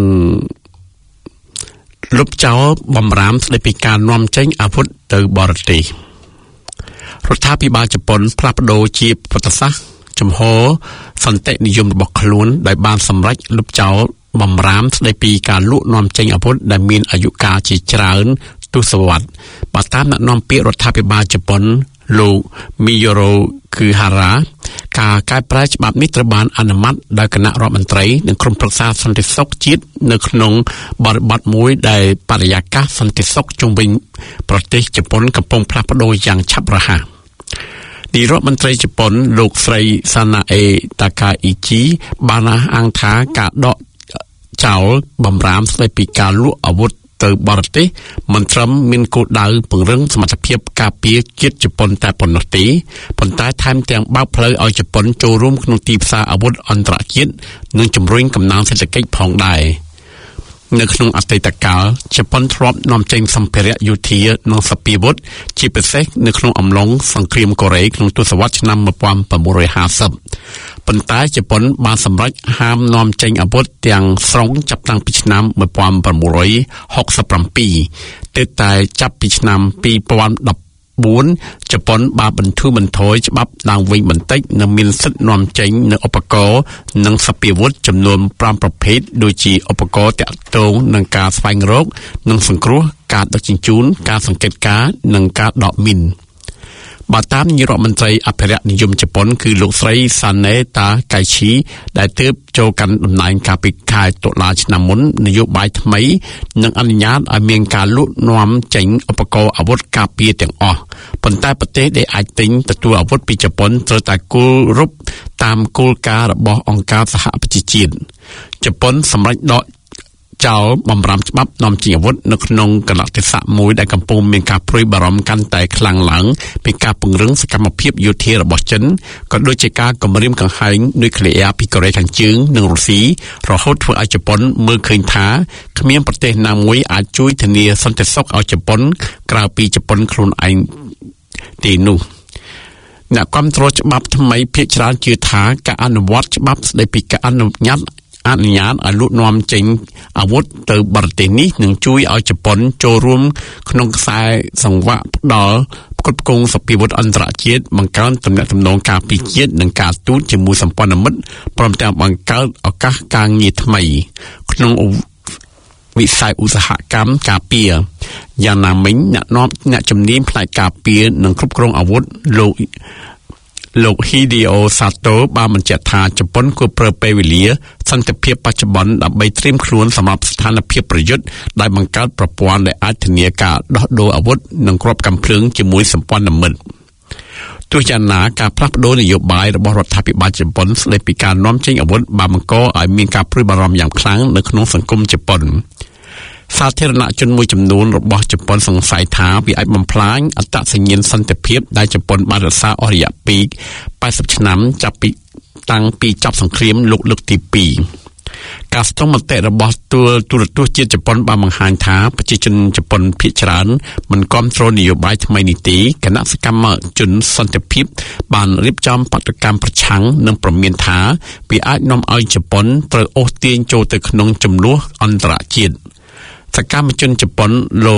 លុបចោលបំរាមស្ដីពីការនាំចេញអាវុធទៅបរទេសរដ្ឋាភិបាលជប៉ុនផ្លាស់ប្ដូរជាប្រតិសាសន៍ចំហសន្តិនិយមរបស់ខ្លួនដោយបានសម្រេចលុបចោលបំរាមស្ដីពីការលក់នាំចេញអាវុធដែលមានអាយុកាលជាច្រើនទសវត្សរ៍បើតាមអ្នកនាំពាក្យរដ្ឋាភិបាលជប៉ុនលោក Miyoro Kuhara ការកែប្រែច្បាប់នេះត្រូវបានអនុម័តដោយគណៈរដ្ឋមន្ត្រីនិងក្រុមប្រឹក្សាសន្តិសុខជាតិនៅក្នុងបរិបទមួយដែលបរិយាកាសសន្តិសុខជុំវិញប្រទេសជប៉ុនកំពុងផ្លាស់ប្ដូរយ៉ាងឆាប់រហ័សនាយរដ្ឋមន្ត្រីជប៉ុនលោកស្រី Sanae Takaichi បានអះអាងថាការដកចោលបំរាមស្ដីពីការលក់អាវុធទៅបរទេសមិនត្រឹមមានគោលដៅពង្រឹងសមត្ថភាពការពារជាតិជប៉ុនតែប៉ុណ្ណោះទេប៉ុន្តែថែមទាំងបើកផ្លូវឲ្យជប៉ុនចូលរួមក្នុងទីផ្សារអាវុធអន្តរជាតិនិងជំរុញកំណើនសេដ្ឋកិច្ចផងដែរនៅក្នុងអតីតកាលជប៉ុនធ្លាប់នាំចេញសម្ភារៈយោធានិងសព្វាវុធជាពិសេសនៅក្នុងអំឡុងសង្គ្រាមកូរ៉េក្នុងទសវត្សរ៍ឆ្នាំnineteen fiftyប៉ុន្តែជប៉ុនបានសម្រេចហាមនាំចេញអាវុធទាំងស្រុងចាប់តាំងពីឆ្នាំnineteen sixty-sevenទើបតែចាប់ពីឆ្នាំtwenty fourteenជប៉ុនបានបន្ធូរបន្ថយច្បាប់ឡើងវិញបន្តិចនិងមានសិទ្ធិនាំចេញនៅឧបករណ៍និងសព្វាវុធចំនួនfiveប្រភេទដូចជាឧបករណ៍តាក់ទងនឹងការស្វែងរកនិងសង្គ្រោះការដឹកជញ្ជូនការសង្កេតការណ៍និងការដកមីនបើតាមនាយរដ្ឋមន្ត្រីអភិរក្សនិយមជប៉ុនគឺលោកស្រី Sanae Takaichi ដែលទើបចូលកាន់តំណែងកាលពីខែតុលាឆ្នាំមុននយោបាយថ្មីនឹងអនុញ្ញាតឲ្យមានការលក់នាំចេញឧបករណ៍អាវុធការពារទាំងអស់ប៉ុន្តែប្រទេសដែលអាចទិញទទួលអាវុធពីជប៉ុនត្រូវតែគោរពតាមគោលការណ៍របស់អង្គការសហប្រជាជាតិជប៉ុនសម្រេចដកចោលបំរាមច្បាប់នាំចេញអាវុធនៅក្នុងកលៈទេសៈមួយដែលកំពុងមានការព្រួយបារម្ភកាន់តែខ្លាំងឡើងពីការពង្រឹងសកម្មភាពយោធារបស់ចិនក៏ដូចជាការគំរាមកំហែងនុយក្លេអ៊ែរពីកូរ៉េខាងជើងនិងរុស្ស៊ីរហូតធ្វើឲ្យជប៉ុនមើលឃើញថាគ្មានប្រទេសណាមួយអាចជួយធានាសន្តិសុខឲ្យជប៉ុនក្រៅពីជប៉ុនខ្លួនឯងទេនោះអ្នកគ្រប់គ្រងច្បាប់ថ្មីភាគច្រើនជឿថាការអនុវត្តច្បាប់ស្តីពីការអនុញ្ញាតអនុញ្ញាតឲ្យលក់នាំចេញអាវុធទៅបរទេសនេះនឹងជួយឲ្យជប៉ុនចូលរួមក្នុងខ្សែសង្វាក់ផ្ដល់ផ្គត់ផ្គង់សព្វាវុធអន្តរជាតិបង្កើនទំនាក់ទំនងការពារជាតិនិងការទូតជាមួយសម្ព័ន្ធមិត្តព្រមទាំងបង្កើតឱកាសការងារថ្មីក្នុងវិស័យឧស្សាហកម្មការពារយ៉ាងណាមិញអ្នកនាំអ្នកជំនាញផ្នែកការពារនិងគ្រប់គ្រងអាវុធលោកលោក Hideo Sato បានបញ្ជាក់ថាជប៉ុនគួរប្រើពេលវេលាសន្តិភាពបច្ចុប្បន្នដើម្បីត្រៀមខ្លួនសម្រាប់ស្ថានភាពប្រយុទ្ធដែលបង្កើតប្រព័ន្ធដែលអាចធានាការដោះដូរអាវុធនិងគ្រាប់កាំភ្លើងជាមួយសម្ព័ន្ធមិត្តទោះយ៉ាងណាការផ្លាស់ប្ដូរនយោបាយរបស់រដ្ឋាភិបាលជប៉ុនស្តីពីការនាំចេញអាវុធបានបង្កឲ្យមានការព្រួយបារម្ភយ៉ាងខ្លាំងនៅក្នុងសង្គមជប៉ុនសាធារណជនមួយចំនួនរបស់ជប៉ុនសង្ស័យថាវាអាចបំផ្លាញអត្តសញ្ញាណសន្តិភាពដែលជប៉ុនបានរក្សាអស់រយៈពេលeightyឆ្នាំចាប់ពីតាំងពីចប់សង្គ្រាមលោកលើកទីtwoការស្ទង់មតិរបស់ទូរទស្សន៍ជាតិជប៉ុនបានបង្ហាញថាប្រជាជនជប៉ុនភាគច្រើនមិនគាំទ្រនយោបាយថ្មីនេះទេគណៈសកម្មជនសន្តិភាពបានរៀបចំបដកម្មប្រឆាំងនិងប្រមានថាវាអាចនាំឲ្យជប៉ុនត្រូវអូសទាញចូលទៅក្នុងចំនួនអន្តរជាតិសកម្មជនជប៉ុនលោក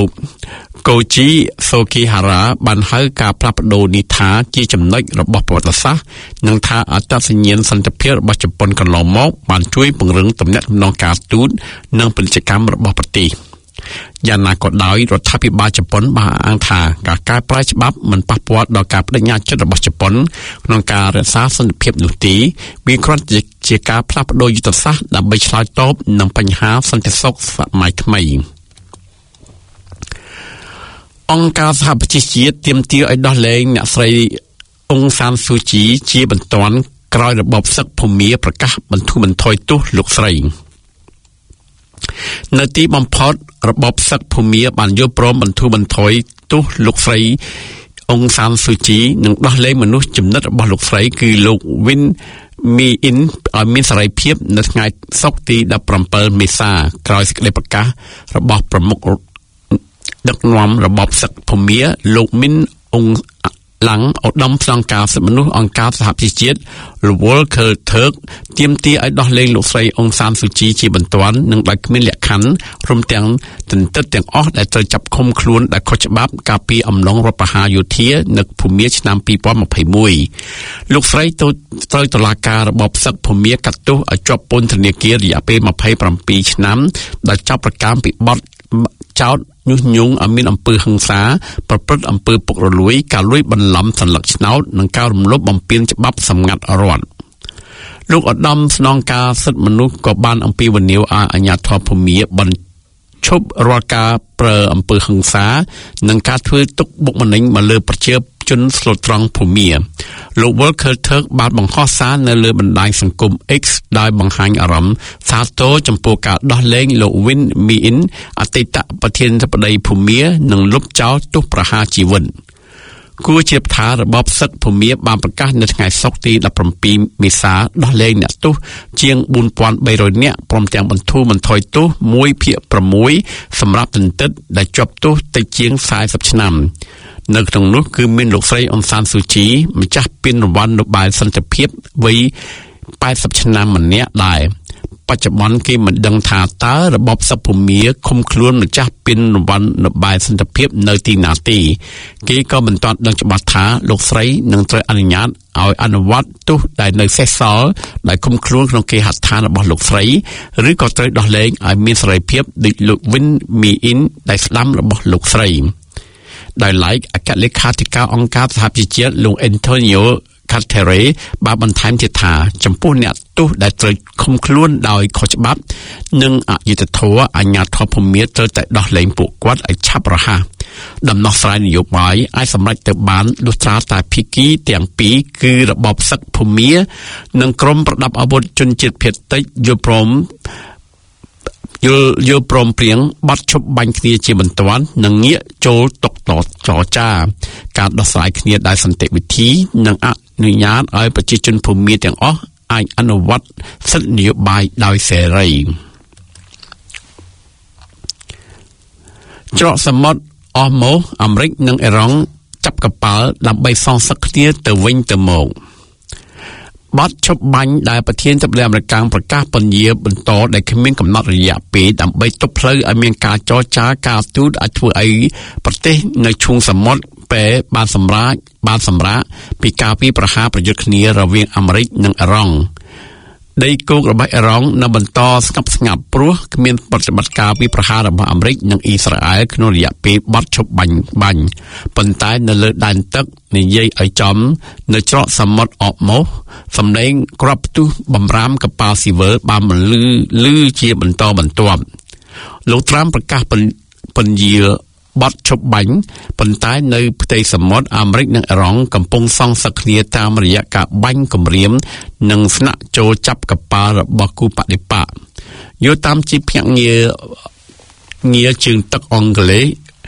Koji Sokihara បានហៅការផ្លាស់ប្ដូរនេះថាជាចំណុចរបស់ប្រវត្តិសាស្ត្រនិងថាអត្តសញ្ញាណសន្តិភាពរបស់ជប៉ុនកន្លងមកបានជួយពង្រឹងទំនាក់ទំនងការទូតនិងពាណិជ្ជកម្មរបស់ប្រទេសយ៉ាងណាក៏ដោយរដ្ឋាភិបាលជប៉ុនបានអះអាងថាការកែប្រែច្បាប់មិនប៉ះពាល់ដល់ការបដិញ្ញាចិត្តរបស់ជប៉ុនក្នុងការរក្សាសន្តិភាពនោះទេវាគ្រាន់តែជាការផ្លាស់ប្ដូរយុទ្ធសាស្ត្រដើម្បីឆ្លើយតបនឹងបញ្ហាសន្តិសុខសម័យថ្មីអង្គការសហប្រជាជាតិទាមទារឲ្យដោះលែងអ្នកស្រីអ៊ុងសានស៊ូជីជាបន្ទាន់ក្រោយរបបសឹកភូមាប្រកាសបន្ធូរបន្ថយទោសលោកស្រីនៅទីបំផុតរបបសឹកភូមាបានយល់ព្រមបន្ធូរបន្ថយទោសលោកស្រីអ៊ុងសានស៊ូជីនិងដោះលែងមនុស្សចំណិតរបស់លោកស្រីគឺលោកវិនមីអ៊ីនឲ្យមានសេរីភាពនៅថ្ងៃសុក្រទីseventeenមេសាក្រោយសេចក្តីប្រកាសរបស់ប្រមុខដឹកនាំរបបសឹកភូមាលោកមីនអ៊ុងឡាំងឧត្តមស្នងការសិទ្ធិមនុស្សអង្គការសហប្រជាជាតិរវល់ខើថើកទាមទារឲ្យដោះលែងលោកស្រីអ៊ុងសានស៊ូជីជាបន្ទាន់និងដោយគ្មានលក្ខខណ្ឌព្រមទាំងទន្ទឹកទាំងអស់ដែលត្រូវចាប់ឃុំខ្លួនដែលខុសច្បាប់កាលពីអំឡុងរដ្ឋប្រហារយោធានៅភូមាឆ្នាំពីរពាន់ម្ភៃមួយលោកស្រីត្រូវតុលាការរបបសឹកភូមាកាត់ទោសឲ្យជាប់ពន្ធនាគាររយៈពេលម្ភៃប្រាំពីរឆ្នាំដោយចាប់ប្រកាន់ពីបទចោទញុះញង់ឲ្យមានអំពើហិង្សាប្រព្រឹត្តអំពើពុករលួយការលួចបន្លំសន្លឹកឆ្នោតនិងការរំលោភបំពានច្បាប់សម្ងាត់រដ្ឋលោកឧត្តមស្នងការសិទ្ធិមនុស្សក៏បានអំពាវនាវឲ្យអាជ្ញាធរភូមាបញ្ឈប់រាល់ការប្រើអំពើហិង្សានិងការធ្វើទុកបុកម្នេញមកលើប្រជាជនស្លូតត្រង់ភូមាលោក Volker Turk បានបង្ហោះសារនៅលើបណ្ដាញសង្គម X ដោយបង្ហាញអារម្មណ៍សាទរចំពោះការដោះលែងលោក Win Myint អតីតប្រធានាធិបតីភូមានិងលុបចោលទោសប្រហារជីវិតគួរជាថារបបសឹកភូមាបានប្រកាសនៅថ្ងៃសុក្រទីដប់ប្រាំពីរមេសាដោះលែងអ្នកទោសជាងបួនពាន់បីរយនាក់ព្រមទាំងបន្ធូរបន្ថយទោសមួយភាគប្រាំមួយសម្រាប់ទន្តិតដែលជាប់ទោសតិចជាងសាយសិបឆ្នាំនៅក្នុងនោះគឺមានលោកស្រីអ៊ុងសានស៊ូជីម្ចាស់ពានរង្វាន់នូបែលសន្តិភាពវ័យប៉ែតសិបឆ្នាំម្នាក់ដែរបច្ចុប្បន្នគេមិនដឹងថាតើរបបសឹកភូមាឃុំខ្លួនម្ចាស់ពានរង្វាន់នូបែលសន្តិភាពនៅទីណាទេគេក៏មិនទាន់ដឹងច្បាស់ថាលោកស្រីនឹងត្រូវអនុញ្ញាតឲ្យអនុវត្តទោសដែលនៅសេសសល់ដែលឃុំខ្លួនក្នុងគេហដ្ឋានរបស់លោកស្រីឬក៏ត្រូវដោះលែងឲ្យមានសេរីភាពដូចលោក Win Myint ដែលស្ដាំរបស់លោកស្រីដោយឡែកអគ្គលេខាធិការអង្គការសហប្រជាជាតិលោក Antonio Guterres បានបន្ថែមទៀតថាចំពោះអ្នកទោសដែលត្រូវឃុំខ្លួនដោយខុសច្បាប់និងអយុត្តិធម៌អាជ្ញាធរភូមាត្រូវតែដោះលែងពួកគាត់ឲ្យឆាប់រហ័សដំណោះស្រាយនយោបាយអាចសម្រេចទៅបានលុះត្រាតែភាគីទាំងពីរគឺរបបសឹកភូមានិងក្រុមប្រដាប់អាវុធជនជាតិភាគតិចយល់ព្រមយល់យល់ព្រមព្រៀងបាត់ឈប់បាញ់គ្នាជាបន្ទាន់និងងាកចូលតុកតចរចាការដោះស្រាយគ្នាដោយសន្តិវិធីនិងអនុញ្ញាតឲ្យប្រជាជនភូមាទាំងអស់អាចអនុវត្តសិទ្ធិនយោបាយដោយសេរីច្រកសមុទ្រអស់ម៉ូអាមេរិកនិងអ៊ីរ៉ង់ចាប់កប៉ាល់ដើម្បីសងសឹកគ្នាទៅវិញទៅមកបាត់ឈប់បាញ់ដែលប្រធានាធិបតីអាមេរិកប្រកាសពន្យាបន្តដែលគ្មានកំណត់រយៈពេលដើម្បីទប់ផ្លូវឲ្យមានការចរចាការទូតអាចធ្វើឲ្យប្រទេសនៅឈូងសមុទ្រពេលបានសម្រេចបានសម្រាកពីការពីប្រហារប្រយុទ្ធគ្នារវាងអាមេរិកនិងអ៊ីរ៉ង់ដីគោករបស់អ៊ីរ៉ង់នៅបន្តស្ងប់ស្ងាត់ព្រោះគ្មានប្រតិបត្តិការពីប្រហាររបស់អាមេរិកនិងអ៊ីស្រាអែលក្នុងរយៈពេលបាត់ឈប់បាញ់បាញ់ប៉ុន្តែនៅលើដែនទឹកនិយាយឲ្យចំនៅច្រកសមុទ្រអបម៉ូសសម្លេងគ្រាប់ផ្ទុះបំរាមកប៉ាល់ស៊ីវិលបានបន្លឺលឺជាបន្តបន្ទាប់លោកត្រាំប្រកាសពន្យាបាត់ឈប់បាញ់ប៉ុន្តែនៅផ្ទៃសមុទ្រអាមេរិកនិងអ៊ីរ៉ង់កំពុងសងសឹកគ្នាតាមរយៈការបាញ់គំរាមនិងស្នាក់ចូលចាប់កប៉ាល់របស់គូបដិបកយោតាមជាភ្នាក់ងារងារជើងទឹកអង់គ្លេស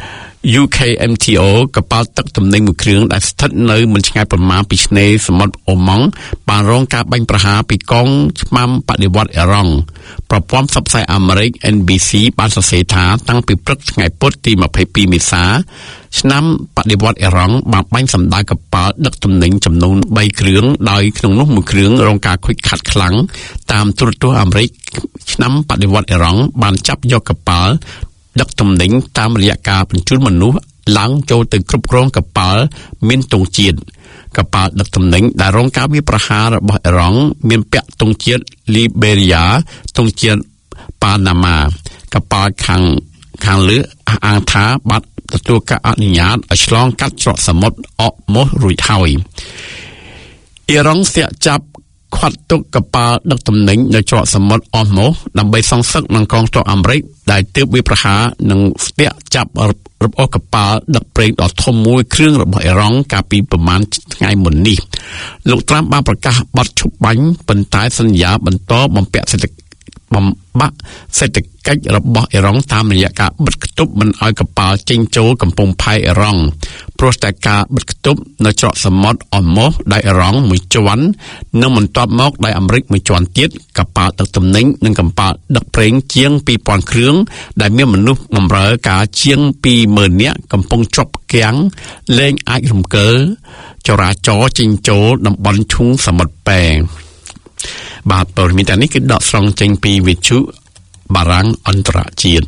U K M T O កប៉ាល់ទឹកទំនិញមួយគ្រឿងដែលស្ថិតនៅមិនឆ្ងាយប៉ុន្មានពីឆ្នេរសមុទ្រអូម៉ង់បានរងការបាញ់ប្រហារពីកងឆ្មាំបដិវត្តអ៊ីរ៉ង់ប្រព័ន្ធផ្សព្វផ្សាយអាមេរិក N B C បានសរសេរថាតាំងពីព្រឹកថ្ងៃពុធទីម្ភៃពីរមេសាឆ្នាំបដិវត្តអ៊ីរ៉ង់បានបាញ់សម្ដៅកប៉ាល់ដឹកទំនិញចំនួនបីគ្រឿងដោយក្នុងនោះមួយគ្រឿងរងការខូចខាតខ្លាំងតាមទូរទស្សន៍អាមេរិកឆ្នាំបដិវត្តអ៊ីរ៉ង់បានចាប់យកកប៉ាល់ដឹកទំនិញតាមរយៈការបញ្ជូនមនុស្សឡើងចូលទៅគ្រប់គ្រងកប៉ាល់មានទង់ជាតិកប៉ាល់ដឹកទំនិញដែលរងការវាយប្រហាររបស់អ៊ីរ៉ង់មានពាក់ទង់ជាតិលីបេរីយ៉ាទង់ជាតិប៉ាណាម៉ាកប៉ាល់ខាងខាងលើអះអាងថាបានទទួលការអនុញ្ញាតឲ្យឆ្លងកាត់ច្រកសមុទ្រអកម៉ូសរួចហើយអ៊ីរ៉ង់ស្ទាក់ចាប់ខាត់ទុកកប៉ាល់ដឹកទំនិញនៅច្រកសមុទ្រអស់ម៉ូសដើម្បីសងសឹកនឹងកងទ័ពអាមេរិកដែលទើបវាប្រហារនិងស្ទាក់ចាប់របស់កប៉ាល់ដឹកប្រេងដ៏ធំមួយគ្រឿងរបស់អ៊ីរ៉ង់កាលពីប្រមាណថ្ងៃមុននេះលោកត្រាំបានប្រកាសបទឈប់បាញ់ប៉ុន្តែសន្យាបន្តបំពាក់សេដ្ឋកិច្ចបំបាក់សេដ្ឋកិច្ចរបស់អ៊ីរ៉ង់តាមរយៈការបិទគប់មិនឲ្យកប៉ាល់ចេញចូលកំពង់ផែអ៊ីរ៉ង់ព្រោះតែការបិទគប់នៅច្រកសមុទ្រអ៊ុរម៉ូសដោយអ៊ីរ៉ង់មួយជាន់និងបន្ទាប់មកដោយអាមេរិកមួយជាន់ទៀតកប៉ាល់ដឹកទំនិញនិងកប៉ាល់ដឹកប្រេងជាងពីរពាន់គ្រឿងដែលមានមនុស្សបម្រើការជាងពីរម៉ឺននាក់កំពុងជាប់គាំងលែងអាចរំកិលចរាចរណ៍ចេញចូលតំបន់ឈូងសមុទ្រប៉ែបាទព័ត៌មានទាំងនេះគឺដកស្រង់ចេញពីវិទ្យុបារាំងអន្តរជាតិ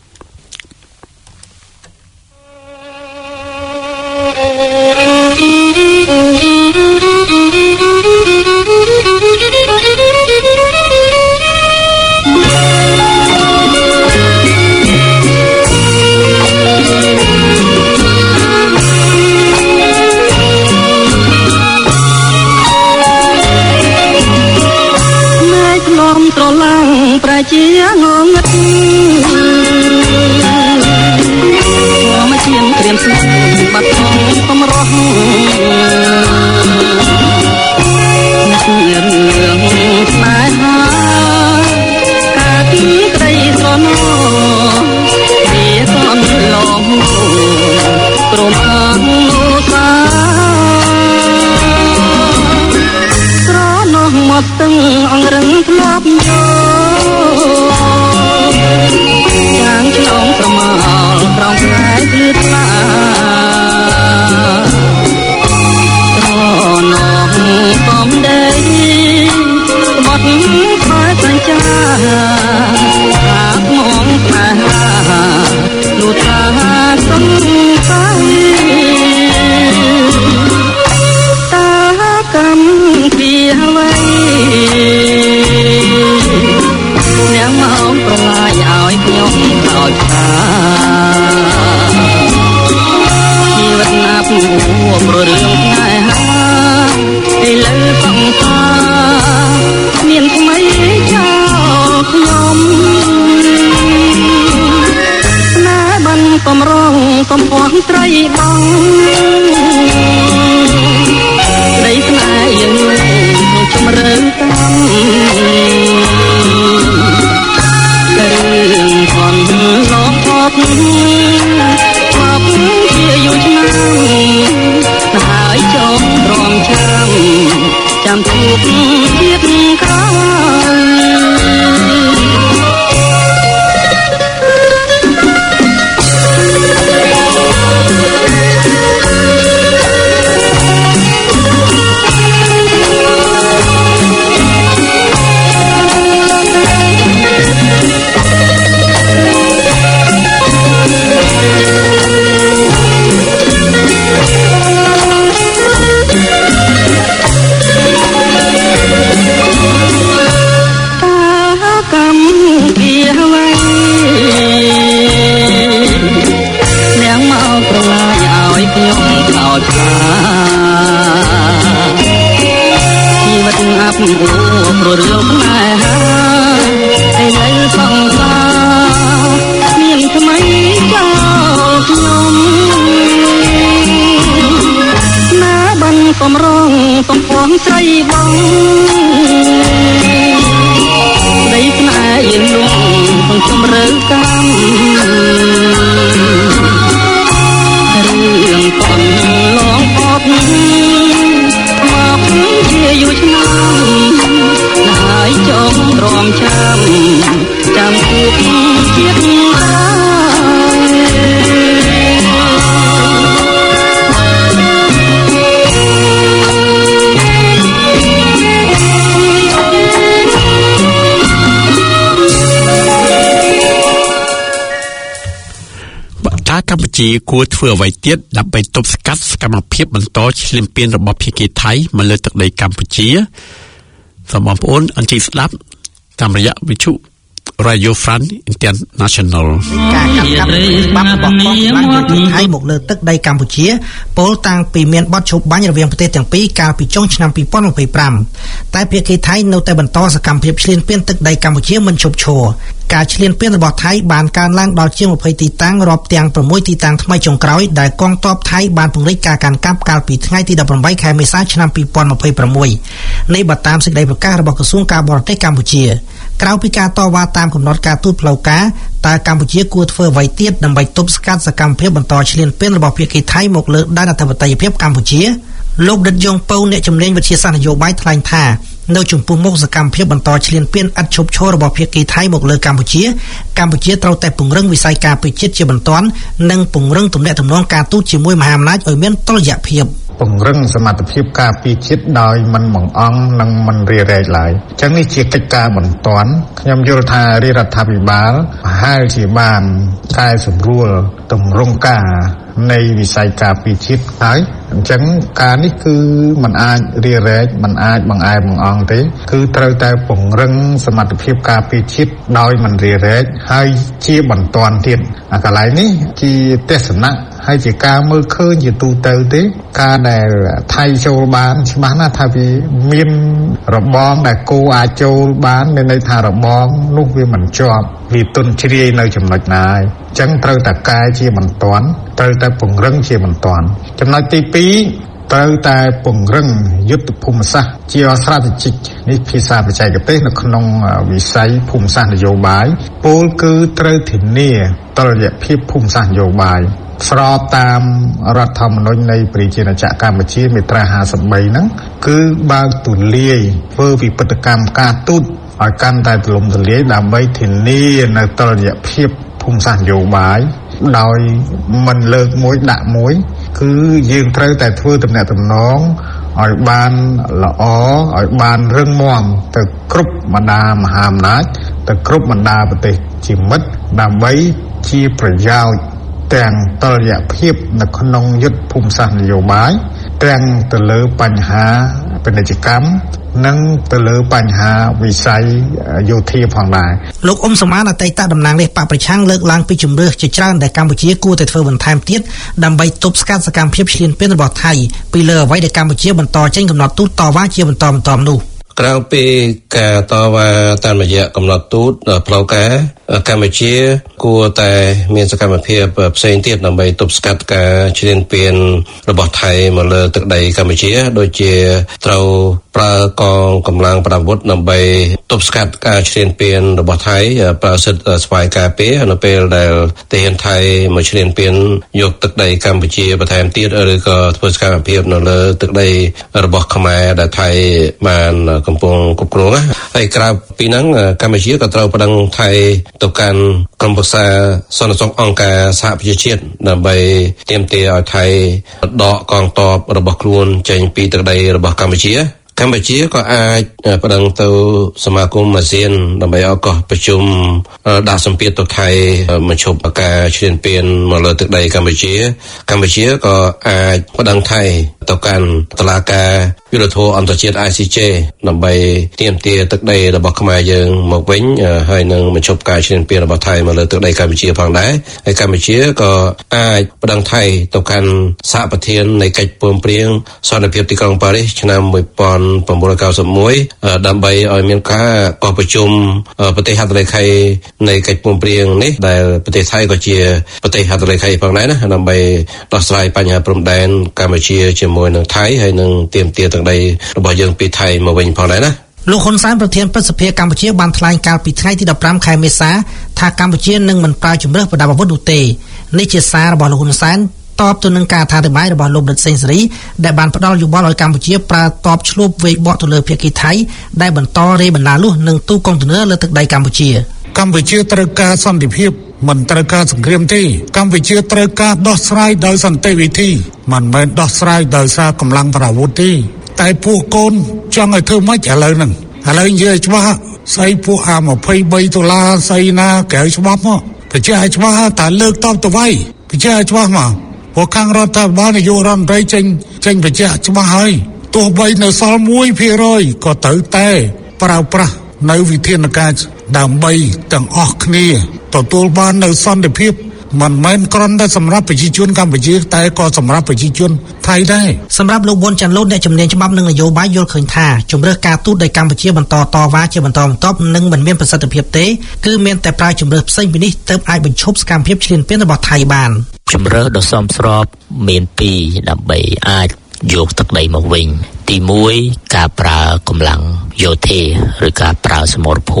ជាងងឹតមកជាងក្រៀមស្លាប់បាត់ផងកំរោះអ្នករឿងស្នេហាកាទីក្តីស្រណោវាសន់ឡងព្រមអងសាស្រណោមកស្ទឹងអង្រឹងធ្លាប់យ៉ាងឆ្លងប្រមាលត្រង់ខ្លែគឺថ្លាត្រណងកំដីបត់ខ្វាយសញ្ចាថាមងខ្លាលូថាសង្ស័យតាកម្មពីអ្វីអ្នកមកប្រឡាយឲ្យខ្ញុំឲ្យខាជីវិតណាប់ព្រោះរឿងស្នេហាឥឡូវសង្សារមានថ្មីចោលខ្ញុំណែបានកំរងកំពស់ត្រីបងដីស្នេហ៍យើងជំរឿនតាមរឿងខនឡងផត់ផប់ជាយូរឆ្នាំហើយចង់រំចាំចាំជួបទៀតក្រោយជីវិតអាប់អូព្រោះរឿងស្នេហាឥឡូវសង្សារមានថ្មីចោលខ្ញុំណាបានកំរងកំពស់ស្រីបងដីស្នេហ៍យើងនោះក្នុងជំរឿនកម្មរឿងកូនឡងអត់មកជាយូរឆ្នាំហើយចង់រំចាំចាំជួបជាតិក្រោ
កម្ពុជាគួរធ្វើអ្វីទៀតដើម្បីទប់ស្កាត់សកម្មភាពបន្តឈ្លានពានរបស់ភាគីថៃមកលើទឹកដីកម្ពុជាសូមបងប្អូនអញ្ជើញស្ដាប់តាមរយៈវិទ្យុ Radio France International
ការកាត់កាប់ច្បាប់របស់កងកម្លាំងយោធាថៃមកលើទឹកដីកម្ពុជាពលតាំងពីមានបទឈប់បាញ់រវាងប្រទេសទាំងពីរកាលពីចុងឆ្នាំពីរពាន់ម្ភៃប្រាំតែភាគីថៃនៅតែបន្តសកម្មភាពឈ្លានពានទឹកដីកម្ពុជាមិនឈប់ឈរការឈ្លានពានរបស់ថៃបានកើនឡើងដល់ជាងម្ភៃទីតាំងរាប់ទាំងប្រាំមួយទីតាំងថ្មីចុងក្រោយដែលកងទ័ពថៃបានពង្រីកការកាន់កាប់កាលពីថ្ងៃទីដប់ប្រាំបីខែមេសាឆ្នាំពីរពាន់ម្ភៃប្រាំមួយនេះបើតាមសេចក្តីប្រកាសរបស់ក្រសួងការបរទេសកម្ពុជាក្រៅពីការតវ៉ាតាមកំណត់ការទូតផ្លូវការតើកម្ពុជាគួរធ្វើអ្វីទៀតដើម្បីទប់ស្កាត់សកម្មភាពបន្តឈ្លានពានរបស់ភាគីថៃមកលើដែនអធិបតេយ្យភាពកម្ពុជាលោកដិតយងពៅអ្នកជំនាញវិទ្យាសាស្ត្រនយោបាយថ្លែងថានៅចំពោះមុខសកម្មភាពបន្តឈ្លានពានឥតឈប់ឈររបស់ភាគីថៃមកលើកម្ពុជាកម្ពុជាត្រូវតែពង្រឹងវិស័យការពារជាតិជាបន្ទាន់និងពង្រឹងទំនាក់ទំនងការទូតជាមួយមហាអំណាចឲ្យមានតុល្យភាព
ពង្រឹងសមត្ថភាពការពារជាតិដោយមិនបង្អង់និងមិនរារែកឡើយអញ្ចឹងនេះជាកិច្ចការបន្ទាន់ខ្ញុំយល់ថារាជរដ្ឋាភិបាលប្រហែលជាបានកែសម្រួលទម្រង់ការនៃវិស័យការពារជាតិហើយអញ្ចឹងការនេះគឺมันអាចរារែកมันអាចបង្អែមបង្អង់ទេគឺត្រូវតែពង្រឹងសមត្ថភាពការពារជាតិដោយមិនរារែកហើយជាបន្ទាន់ទៀតអាកន្លែងនេះជាទស្សនៈហើយជាការមើលឃើញជាទូទៅទេការដែលថៃចូលបានច្បាស់ណាស់ថាវាមានរបងដែលគោអាចចូលបានមានន័យថារបងនោះវាមិនជាប់វាទន់ជ្រាយនៅចំណុចណាហើយអញ្ចឹងត្រូវតែកែជាបន្ទាន់ត្រូវតែពង្រឹងជាបន្ទាន់ចំណុចទីពីរត្រូវតែពង្រឹងយុទ្ធភូមិសាស្ត្រជា strategic នេះភាសាបច្ចេកទេសនៅក្នុងវិស័យភូមិសាស្ត្រនយោបាយពោលគឺត្រូវធានាតុល្យភាពភូមិសាស្ត្រនយោបាយស្របតាមរដ្ឋធម្មនុញ្ញនៃប្រជាណាចក្រកម្ពុជាមាត្រាห้าสิบสามហ្នឹងគឺបើកទូលាយធ្វើវិបត្តិកម្មការទូតឲ្យកាន់តែទូលំទូលាយដើម្បីធានានៅតុល្យភាពភូមិសាស្ត្រនយោបាយដោយមិនលើកមួយដាក់មួយគឺយើងត្រូវតែធ្វើទំនាក់ទំនងឲ្យបានល្អឲ្យបានរឹងមាំទៅគ្រប់បណ្ដាមហាអំណាចទៅគ្រប់បណ្ដាប្រទេសជាមិត្តដើម្បីជាប្រយោជន៍ទាំងតុល្យភាពនៅក្នុងយុទ្ធភូមិសាស្ត្រនយោបាយទាំងទៅលើបញ្ហាពាណិជ្ជកម្មនិងទៅលើបញ្ហាវិស័យយោធាផងដែរ
លោកអ៊ុំសំអានអតីតតំណាងរាស្ត្របកប្រឆាំងលើកឡើងពីជំរឿសជាច្រើនដែលកម្ពុជាគួរតែធ្វើបន្ថែមទៀតដើម្បីទប់ស្កាត់សកម្មភាពឈ្លានពានរបស់ថៃពីលើអ្វីដែលកម្ពុជាបន្តចេញកំណត់ទូតតវ៉ាជាបន្តបន្ទាប់នោះ
ក្រៅពីការតវ៉ាតាមរយៈកំណត់ទូតផ្លូវការកម្ពុជាគួរតែមានសកម្មភាពផ្សេងទៀតដើម្បីទប់ស្កាត់ការឈ្លានពានរបស់ថៃមកលើទឹកដីកម្ពុជាដូចជាត្រូវប្រើកងកម្លាំងប្រដាប់អាវុធដើម្បីទប់ស្កាត់ការឈ្លានពានរបស់ថៃប្រើសិទ្ធិស្វ័យការពារនៅពេលដែលទាហានថៃមកឈ្លានពានយកទឹកដីកម្ពុជាបន្ថែមទៀតឬក៏ធ្វើសកម្មភាពនៅលើទឹកដីរបស់ខ្មែរដែលថៃបានកំពុងគ្រប់គ្រងណាហើយក្រៅពីហ្នឹងកម្ពុជាក៏ត្រូវប្តឹងថៃទៅកាន់ក្រុមប្រឹក្សាសន្តិសុខអង្គការសហប្រជាជាតិដើម្បីទាមទារឲ្យថៃដកកងទ័ពរបស់ខ្លួនចេញពីទឹកដីរបស់កម្ពុជាកម្ពុជាក៏អាចប្តឹងទៅសមាគមអាស៊ានដើម្បីឲ្យកោះប្រជុំដាក់សម្ពាធទៅថៃបញ្ឈប់ការឈ្លានពានមកលើទឹកដីកម្ពុជាកម្ពុជាក៏អាចប្តឹងថៃទៅកាន់តុលាការយុត្តិធម៌អន្តរជាតិ I C J ដើម្បីទាមទារទឹកដីរបស់ខ្មែរយើងមកវិញហើយនឹងបញ្ឈប់ការឈ្លានពានរបស់ថៃមកលើទឹកដីកម្ពុជាផងដែរហើយកម្ពុជាក៏អាចប្តឹងថៃទៅកាន់សហប្រធាននៃកិច្ចព្រមព្រៀងសន្តិភាពទីក្រុងប៉ារីសឆ្នាំnineteen ninety-oneដើម្បីឲ្យមានការកោះប្រជុំប្រទេសហត្ថលេខីនៃកិច្ចព្រមព្រៀងនេះដែលប្រទេសថៃក៏ជាប្រទេសហត្ថលេខីផងដែរណាដើម្បីដោះស្រាយបញ្ហាព្រំដែនកម្ពុជាជាមួយនឹងថៃហើយនឹងទាមទារទឹកដីរបស់យើងពីថៃមកវិញផងដែរណា
លោកហ៊ុនសែនប្រធានព្រឹទ្ធសភាកម្ពុជាបានថ្លែងកាលពីថ្ងៃទីfifteenខែមេសាថាកម្ពុជានឹងមិនប្រើជំរើសប្រដាប់អាវុធនោះទេនេះជាសាររបស់លោកហ៊ុនសែនតបទៅនឹងការថាធិប្បាយរបស់លោកដិតសេងសេរីដែលបានផ្ដល់យោបល់ឲ្យកម្ពុជាប្រើទ័ពឆ្លូបវេបកទៅលើភាគីថៃដែលបន្តរេបណ្ដាលុះនឹងទូកុងតឺន័រលើទឹកដីកម្ពុជា
កម្ពុជាត្រូវការសន្តិភាពមិនត្រូវការសង្គ្រាមទេកម្ពុជាត្រូវការដោះស្រាយដោយសន្តិវិធីមិនមែនដោះស្រាយដោយសារកម្លាំងប្រដាប់អាវុធទេតែពួកកូនចង់ឲ្យធ្វើម៉េចឥឡូវហ្នឹងឥឡូវនិយាយច្បាស់ស្អីពួកអាtwenty-threeដុល្លារស្អីណាក្រៅច្បាប់មកបញ្ជាក់ឲ្យច្បាស់តើលើកតបទៅវៃបញ្ជាក់ឲ្យច្បាស់មកពួកខាងរដ្ឋាភិបាលនាយករដ្ឋមន្ត្រីចេញចេញបញ្ជាក់ច្បាស់ហើយទោះបីនៅសល់one percentក៏ត្រូវតែប្រើប្រាស់នៅវិធានការដើម្បីទាំងអស់គ្នាទទួលបាននៅសន្តិភាពមិនមែនគ្រាន់តែសម្រាប់ប្រជាជនកម្ពុជាតែក៏សម្រាប់ប្រជាជនថៃដែរ
សម្រាប់លោកប៊ុនចាន់លូតអ្នកជំនាញច្បាប់និងនយោបាយយល់ឃើញថាជំរើសការទូតដោយកម្ពុជាបន្តតវ៉ាជាបន្តបន្ទាប់នឹងមិនមានប្រសិទ្ធភាពទេគឺមានតែប្រើជំរើសផ្សេងពីនេះទើបអាចបញ្ឈប់សកម្មភាពឈ្លានពានរបស់ថៃបាន
ជំរើសដ៏សមស្របមានពីរដើម្បីអាចយកទឹកដីមកវិញទីoneការប្រើកម្លាំងយោធាឬការប្រើសមរភូមិ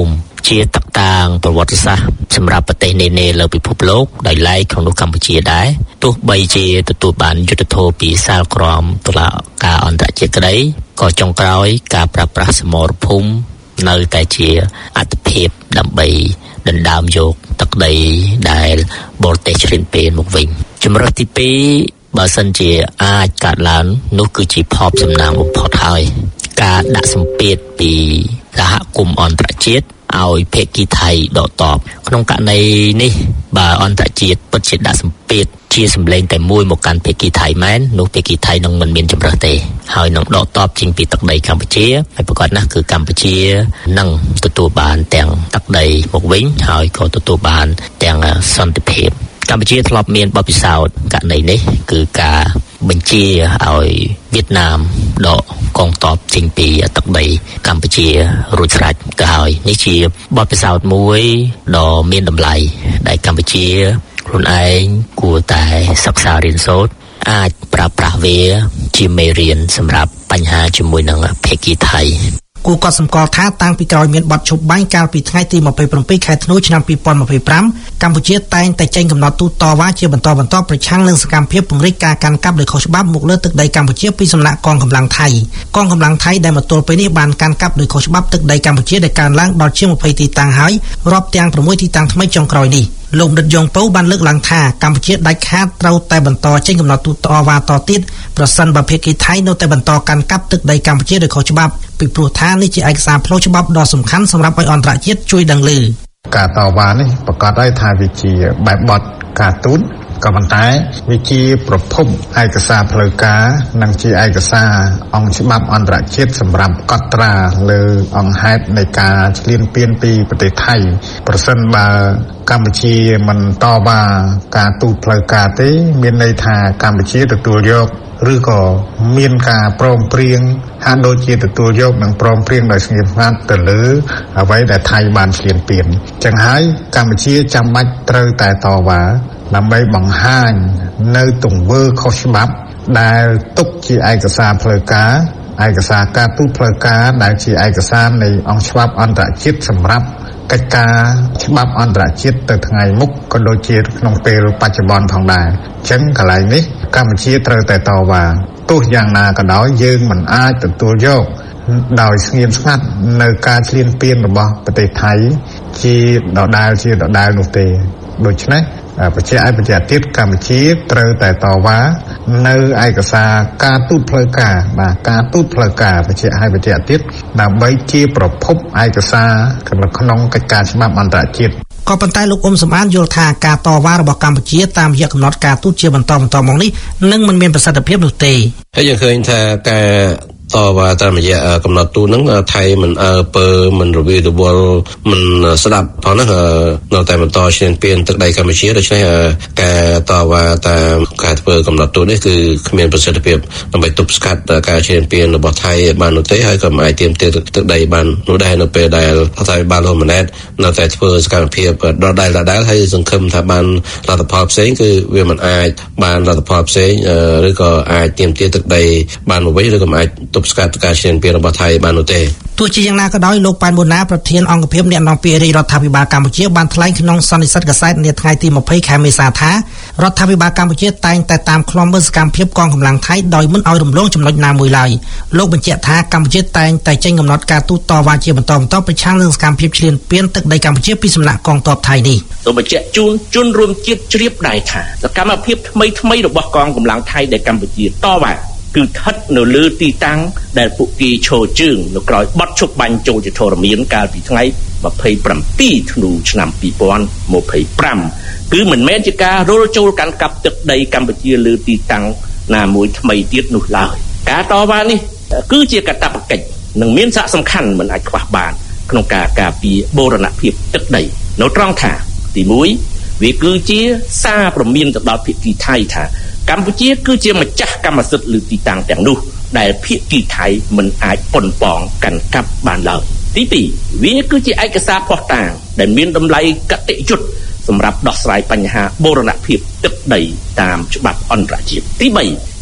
ជាតកតាងប្រវត្តិសាស្ត្រសម្រាប់ប្រទេសនានាលើពិភពលោកដោយឡែកក្នុងនោះកម្ពុជាដែរទោះបីជាទទួលបានយុត្តិធម៌ពីសាលក្រមតុលាការអន្តរជាតិក្តីក៏ចុងក្រោយការប្រើប្រាស់សមរភូមិនៅតែជាអត្ថប្រយោជន៍ដើម្បីដណ្ដើមយកទឹកដីដែលបរទេសជ្រៀនពែនមកវិញជំរើសទីពីរបើសិនជាអាចកើតឡើងនោះគឺជាផលសំណាងបំផុតហើយការដាក់សម្ពាធពីសហគមន៍អន្តរជាតិឲ្យភាគីថៃដកតបក្នុងករណីនេះបើអន្តរជាតិពិតជាដាក់សម្ពាធជាសម្លេងតែមួយមកកាន់ភាគីថៃមែននោះភាគីថៃនឹងមិនមានជំរើសទេហើយនឹងដកតបចេញពីទឹកដីកម្ពុជាហើយប្រកាសណាស់គឺកម្ពុជានឹងទទួលបានទាំងទឹកដីមកវិញហើយក៏ទទួលបានទាំងសន្តិភាពកម្ពុជាធ្លាប់មានបទពិសោធន៍ករណីនេះគឺការបញ្ជាឲ្យវៀតណាមដកកងទ័ពចេញពីទឹកដីកម្ពុជារួចស្រេចទៅហើយនេះជាបទពិសោធន៍មួយដ៏មានតម្លៃដែលកម្ពុជាខ្លួនឯងគួរតែសិក្សារៀនសូត្រអាចប្រើប្រាស់វាជាមេរៀនសម្រាប់បញ្ហាជាមួយនឹងភាគីថៃ
គូក៏សម្គាល់ថាតាំងពីក្រោយមានបទឈប់បាញ់កាលពីថ្ងៃទីยี่สิบเจ็ดខែធ្នូឆ្នាំยี่สิบยี่สิบห้าកម្ពុជាតែងតែចេញកំណត់ទូតតវ៉ាជាបន្តបន្ទាប់ប្រឆាំងនឹងសកម្មភាពពង្រីកការកាន់កាប់ដោយខុសច្បាប់មកលើទឹកដីកម្ពុជាពីសំណាក់កងកម្លាំងថៃកងកម្លាំងថៃដែលមកទល់ពេលនេះបានកាន់កាប់ដោយខុសច្បាប់ទឹកដីកម្ពុជាដែលកើនឡើងដល់ជាងยี่สิบទីតាំងហើយរាប់ទាំងหกទីតាំងថ្មីចុងក្រោយនេះលោកដិតយ៉ងពៅបានលើកឡើងថាកម្ពុជាដាច់ខាតត្រូវតែបន្តចេញកំណត់ទូតតវ៉ាតទៀតប្រសិនបើភាគីថៃនៅតែបន្តកាន់កាប់ទឹកដីកម្ពុជាដោយខុសច្បាប់ពីព្រោះថានេះជាឯកសារផ្លូវច្បាប់ដ៏សំខាន់សម្រាប់ឲ្យអន្តរជាតិជួយដឹងឮ
ការតវ៉ានេះប្រកាសឲ្យថាវាជាបែបបទការទូតក៏ប៉ុន្តែវាជាប្រភពឯកសារផ្លូវការនិងជាឯកសារអង្គច្បាប់អន្តរជាតិសម្រាប់កត់ត្រាលើអង្គហេតុនៃការឈ្លានពានពីប្រទេសថៃប្រសិនបើកម្ពុជាមិនតវ៉ាការទូតផ្លូវការទេមានន័យថាកម្ពុជាទទួលយកឬក៏មានការព្រមព្រៀងហាក់ដូចជាទទួលយកនិងព្រមព្រៀងដោយស្ងៀមស្ងាត់ទៅលើអ្វីដែលថៃបានឈ្លានពានចឹងហើយកម្ពុជាចាំបាច់ត្រូវតែតវ៉ាដើម្បីបង្ហាញនៅទង្វើខុសច្បាប់ដែលទុកជាឯកសារផ្លូវការឯកសារការទូតផ្លូវការដែលជាឯកសារនៃអង្គច្បាប់អន្តរជាតិសម្រាប់កិច្ចការច្បាប់អន្តរជាតិទៅថ្ងៃមុខក៏ដូចជាក្នុងពេលបច្ចុប្បន្នផងដែរអញ្ចឹងកន្លែងនេះកម្ពុជាត្រូវតែតវ៉ាទោះយ៉ាងណាក៏ដោយយើងមិនអាចទទួលយកដោយស្ងៀមស្ងាត់នៅការឈ្លានពានរបស់ប្រទេសថៃជាដដែលជាដដែលនោះទេដូច្នេះបញ្ជាក់ឲ្យបញ្ជាក់ទៀតកម្ពុជាត្រូវតែតវ៉ានៅឯកសារការទូតផ្លូវការបាទការទូតផ្លូវការបញ្ជាក់ឲ្យបញ្ជាក់ទៀតដើម្បីជាប្រភពឯកសារក្នុងកិច្ចការច្បាប់អន្តរជាតិ
ក៏ប៉ុន្តែលោកអ៊ុំសំអានយល់ថាការតវ៉ារបស់កម្ពុជាតាមរយៈកំណត់ការទូតជាបន្តបន្តមកនេះនឹងមិនមានប្រសិទ្ធភាពនោះទេ
ហើយយើងឃើញថាការតវ៉ាតាមរយៈកំណត់ទូតហ្នឹងថៃមិនអើពើមិនរវាយរវល់មិនស្ដាប់ផងហ្នឹងនៅតែបន្តឈ្លានពានទឹកដីកម្ពុជាដូច្នេះការតវ៉ាតាមការធ្វើកំណត់ទូតនេះគឺគ្មានប្រសិទ្ធភាពដើម្បីទប់ស្កាត់ការឈ្លានពានរបស់ថៃបាននោះទេហើយក៏មិនអាចទាមទារទឹកដីបាននោះដែរនៅពេលដែលថៃបានលំណែតនៅតែធ្វើសកម្មភាពដដែលដដែលហើយសង្ឃឹមថាបានលទ្ធផលផ្សេងគឺវាមិនអាចបានលទ្ធផលផ្សេងឬក៏អាចទាមទារទឹកដីបានមកវិញឬក៏មិនអាចទប់ស្កាត់ការឈ្លានពានរបស់ថៃបាននោះទេ
ទោះជាយ៉ាងណាក៏ដោយលោកប៉ែនបូណាប្រធានអង្គភិបអ្នកនាំពាក្យរាជរដ្ឋាភិបាលកម្ពុជាបានថ្លែងក្នុងសន្និសីទកាសែតនាថ្ងៃទីยี่สิบខែមេសាថារដ្ឋាភិបាលកម្ពុជាតែងតែតាមឃ្លាំមើលសកម្មភាពកងកម្លាំងថៃដោយមិនឲ្យរំលងចំណុចណាមួយឡើយលោកបញ្ជាក់ថាកម្ពុជាតែងតែចេញកំណត់ការទូតតវ៉ាជាបន្តបន្ទាប់ប្រឆាំងនឹងសកម្មភាពឈ្លានពានទឹកដីកម្ពុជាពីសំណាក់កងទ័ពថៃនេះ
សូមបញ្ជាក់ជូនជនរួមជាតិជ្រាបដែរថាសកម្មភាពថ្មីថ្មីរបស់កងកម្លាំងថៃដែលកម្ពុជាតវ៉ាគឺស្ថិតនៅលើទីតាំងដែលពួកគេឈរជើងនៅក្រោយបទឈប់បាញ់ចូលជាធរមានកាលពីថ្ងៃยี่สิบเจ็ดធ្នូឆ្នាំยี่สิบยี่สิบห้าគឺមិនមែនជាការរុលចូលកាន់កាប់ទឹកដីកម្ពុជាលើទីតាំងណាមួយថ្មីទៀតនោះឡើយការតវ៉ានេះគឺជាកាតព្វកិច្ចនិងមានសារៈសំខាន់មិនអាចខ្វះបានក្នុងការការពារបូរណភាពទឹកដីនៅត្រង់ថាទីមួយវាគឺជាសារព្រមានទៅដល់ភាគីថៃថាកម្ពុជាគឺជាម្ចាស់កម្មសិទ្ធិលើទីតាំងទាំងនោះដែលភាគីថៃមិនអាចប៉ុនប៉ងកាន់កាប់បានឡើយទីពីរវាគឺជាឯកសារភស្តុតាងដែលមានតម្លៃកតិយុត្តសម្រាប់ដោះស្រាយបញ្ហាបូរណភាពទឹកដីតាមច្បាប់អន្តរជាតិទីបី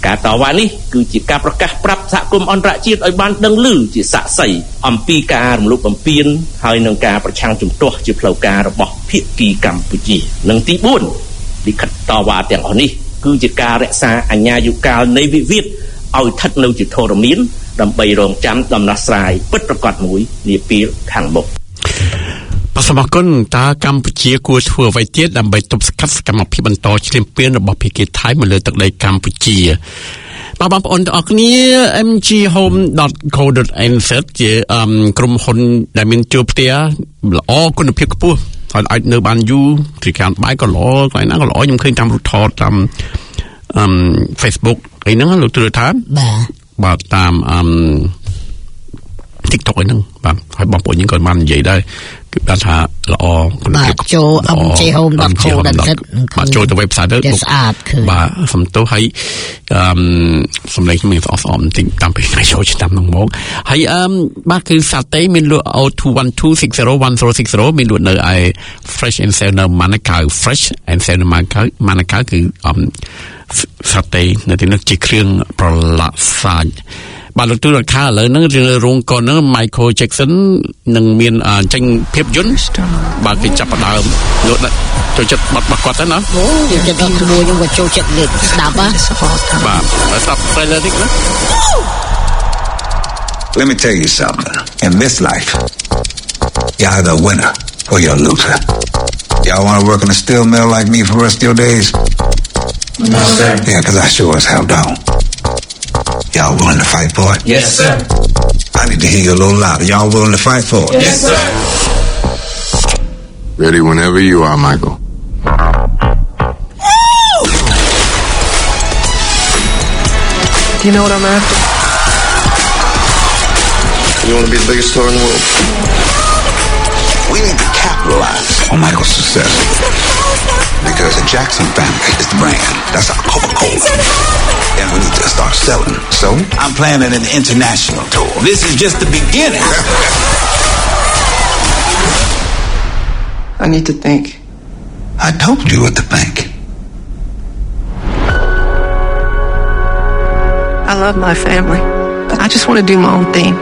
ការតវ៉ានេះគឺជាការប្រកាសប្រាប់សហគមន៍អន្តរជាតិឲ្យបានដឹងឮជាសាក្សីអំពីការរំលោភបំពានហើយនឹងការប្រឆាំងជំទាស់ជាផ្លូវការរបស់ភាគីកម្ពុជានិងទីបួនលិខិតតវ៉ាទាំងអស់នេះគឺជាការរក្សាអាជ្ញាយុកាលនៃវិវាទឲ្យស្ថិតនៅជាធរមានដើម្បីរងចាំដំណោះស្រាយពិតប្រាកដមួយនាពេលខាងមុខបសមគុណតើកម្ពុជាគួរធ្វើអ្វីទៀតដើម្បីទប់ស្កាត់សកម្មភាពបន្តឈ្លានពានរបស់ភាគីថៃមកលើទឹកដីកម្ពុជាបាទបងប្អូនទាំងអស់គ្នា em gi home dot co dot n z ជាក្រុមហ៊ុនដែលមានជួរផ្ទះល្អគុណភាពខ្ពស់ហើយអាចនៅបានយូរទីខាងបាយក៏ល្អកន្លែងណាក៏ល្អខ្ញុំឃើញតាមរូបថតតាមអឺ Facebook អីហ្នឹងលោកទឿថាបាទបាទតាមអឺ TikTok អីហ្នឹងបាទហើយបងប្អូនយើងក៏បាននិយាយដែរគឺថាល្អគុណភាពចូល em gi home dot co dot n z បាទចូលទៅ website ទៅស្អាតឃើញបាទសំទោសហើយអឺសំឡេងខ្ញុំស្អប់ស្អប់បន្តិចតាមពេលថ្ងៃចូលឆ្នាំហ្នឹងមកហើយអឺបាទគឺសាតេមានលក់ oh two one two six zero one zero six zero មានលក់នៅឯ Fresh and Sale នៅ Manukau Fresh and Sale នៅ Manukau Manukau គឺអឺសាតេនៅទីនោះជាគ្រឿងប្រឡាក់សាច់បាទលោកទូរខាឥឡូវហ្នឹងរោងកុនហ្នឹង Michael Jackson នឹងមានចេញភាពយន្តបាទគេចាប់ផ្ដើមលោកចូលចិត្តបាត់របស់គាត់ទៅណាអូចូលចិត្តដល់ក្មួយខ្ញុំក៏ចូលចិត្តលេខស្ដាប់ហ៎បាទស្ដាប់ trailer នេះណា
Let me tell you something. In this life, you're either a winner or you're a loser. Y'all want to work in a steel mill like me for the rest of your days? No, sir. Yeah, because I sure as hell don't. Y'all willing to fight for it?
Yes, sir.
I need to hear you a little louder. Y'all willing to fight for it?
Yes, sir.
Ready whenever you are, Michael.
Do you know what I'm after?
You want to be the biggest star in the world?
We need to capitalize on Michael's success. Because the Jackson family is the brand. That's our Coca-Cola. And we need to start selling. So, I'm planning an international tour. This is just the beginning.
I need to think.
I told you what to think.
I love my family, but I just want to do my own thing.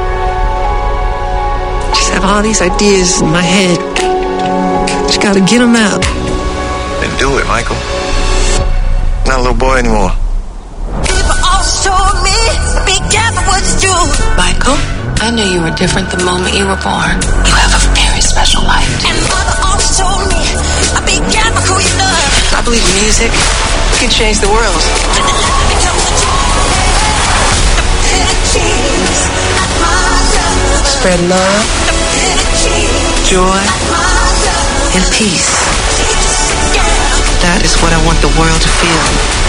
Just have all these ideas in my head. Just got to get them out.
Then do it, Michael. Not a little boy anymore.
People all told me, be careful what you do.
Michael, I knew you were different the moment you were born. You have a very special life.
And mother always told me, be careful who you love.
I believe music can change the world. Spread love, joy, and peace. That is what I want the world to feel.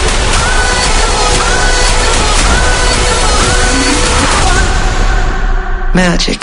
Magic.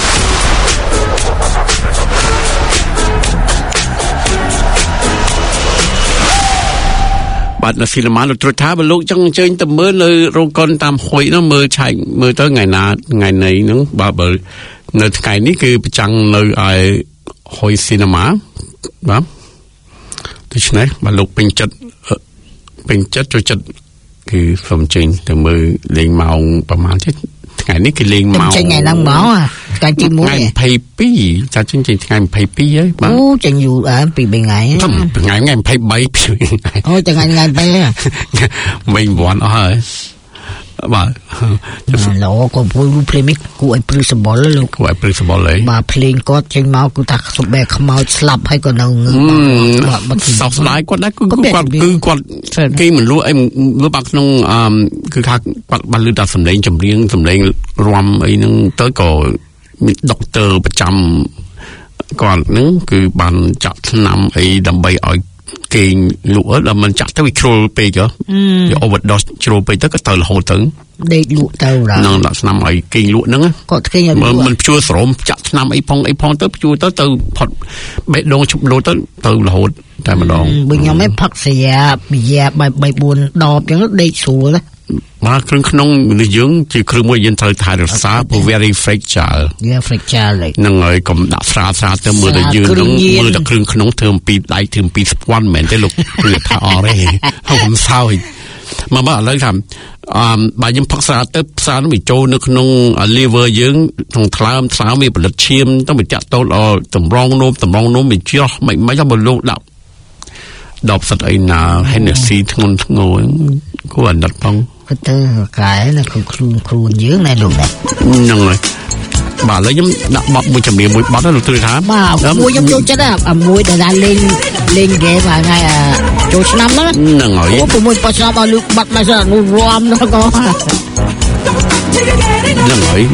Bạn là phim mà được thả vào lúc trong chơi tầm mới nơi rong con tam hội nó mơ chạy mơ tới ngày nào ngày này nó bà bờ nơi ngày ní cứ chẳng nơi ai hội cinema đó thế này bà lục bình chất bình chất cho chất cứ phòng trình từ mơ lên màuประมาณthế ngày ní cái lên màu
ngày năm máu à cái chim muối
ngày pay pi cha chương trình ngày pay pi ấy
mà ô chẳng dù à pi bên ngày
ngày ngày pay bay
ô chẳng ngày ngày bay
mình muốn ở bà
lỗ còn vui lúc play mic của anh principal luôn
của anh principal đấy
bà play có trên máu của ta sụp bè không máu slap hay còn đâu
sọc lái quạt đấy cứ quạt cứ quạt khi mình lúa em lúa bạc nông cứ khác quạt ban lưỡi đặt sầm lên chầm riêng sầm lên rom ấy nông tới cổ doctor ประจำก่อนนึงคือบันจัดนำไอ้ดำใบอ้อยเก่งหลัวแล้วมันจัดทั้งวิคโรไปเจออย่าโอเวอร์ดอสโรไปตั้งก็เตอร์โหตึง
เด็กหลัวเตอร์
นั่นแหละนำไอ้เก่งหลัวนึง
ก็เก่งหลัว
มันช่วยสมจัดนำไอ้พองไอ้พองเตอร์ช่วยเตอร์เตอร์พอดเบ็ดลงชุบโลเตอร์เตอร์โหแต่มาลอง
บึงยังไม่พักเสียบีแย่ใบใบบุญดอกยังได้สูงเลย
มาเครื่องขนมในยืงจีเครื่องมวยยันเธอถ่ายรักษาผู้ very fragile
very fragile เลย
นั่งเลยก็ดับฟราซาเติมมือได้ยืนน้องมือตะเครื่องขนมเติมปีได้เติมปีสปอนเหมือนได้ลูกเกลือท่าออเร่ให้ผมเศร้า
មកបាទឥឡូវថាអឺបើយើងផឹកស្រាទៅផ្សារនោះវាចូលនៅក្នុង liver យើងក្នុងថ្លើមថ្លើមវាផលិតឈាមទៅវាចាក់តូលដល់តម្រងនោមតម្រងនោមវាច្រោះមិនមិនទៅលោកដាក់ដប់សិតអីណា Hennessy ធ្ងន់ធ្ងរគួរអាណិតផង
ក៏ទៅកែនៅក្នុងខ្លួនខ្លួនយើងណែលោកដែរ
ហ្នឹងហើយបាទឥឡូវខ្ញុំដាក់បបមួយជំនាញមួយបបទៅលោកទ្រថា
បាទមួយខ្ញុំចូលចិត្តអាមួយដែលលេងលេងហ្គេមថ្ងៃចូលឆ្នាំហ្នឹង
ហ្នឹងហើយ
អូមួយបោះឆ្នាំឲ្យលោកបាត់មកនោះរំនោះក៏
ហ្នឹងហើយ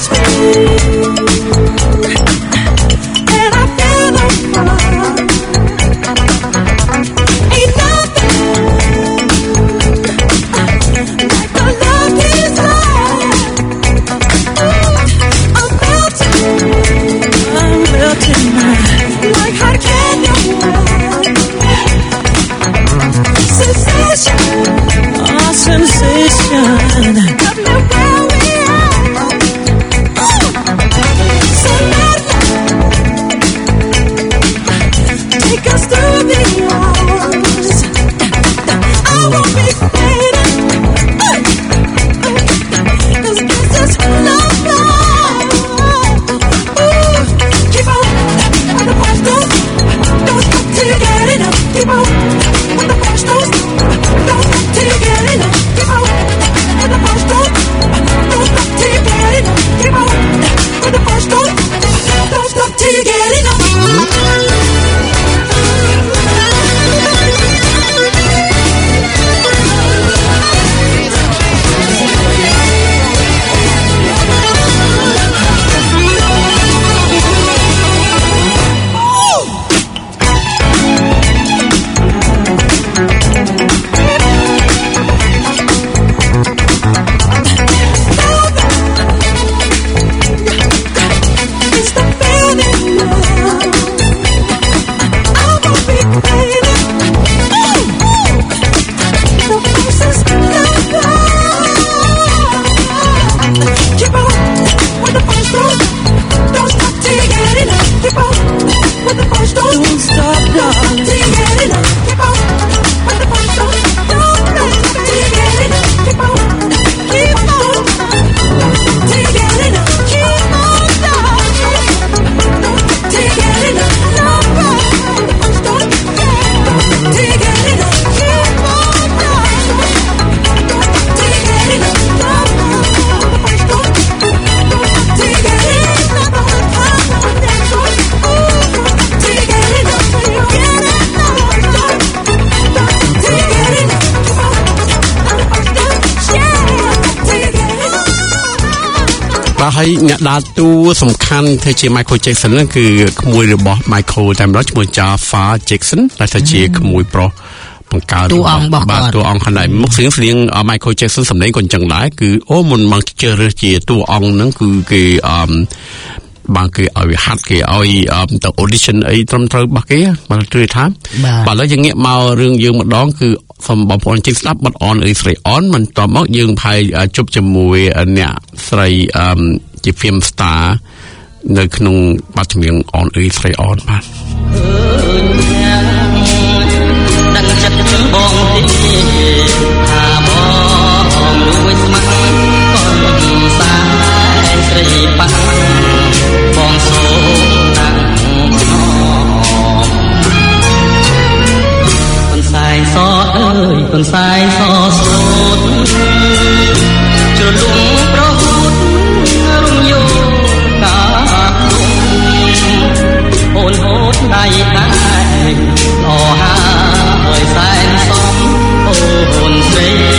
ហើយអ្នកដើរតួសំខាន់ធ្វើជា Michael Jackson ហ្នឹងគឺក្មួយរបស់ Michael តែម្ដងឈ្មោះ Jafar Jackson ដែលថាជាក្មួយប្រុសបង្កើត
តួអង្គរបស់គាត់
តួអង្គហ្នឹងមុខស្រៀងស្រៀង Michael Jackson សម្លេងក៏អញ្ចឹងដែរគឺអូមុនមកជឿរើសជាតួអង្គហ្នឹងគឺគេអឺបានគេឲ្យហាត់គេឲ្យទៅ audition អីត្រឹមត្រូវរបស់គេបានជួយថាបាទឥឡូវយើងងាកមករឿងយើងម្ដងគឺសូមបងប្អូនជិះស្ដាប់បទអនអីស្រីអនមិនតមកយើងផាយជប់ជាមួយអ្នកស្រីអឺជា film star នៅក្នុងបទចម្រៀងអនអីស្រីអនបាទ
ដឹងចិត្តបងទីថាបងលួចស្មាត់កូនសាស្រីប៉ាបងសូតាំងខ្នងកូនសាយសអើយកូនសាយសស្លូតជ្រលងប្រហូតរំយោកាអូនហូតដៃដែរលោហាហើយសែនសំអូនស្រី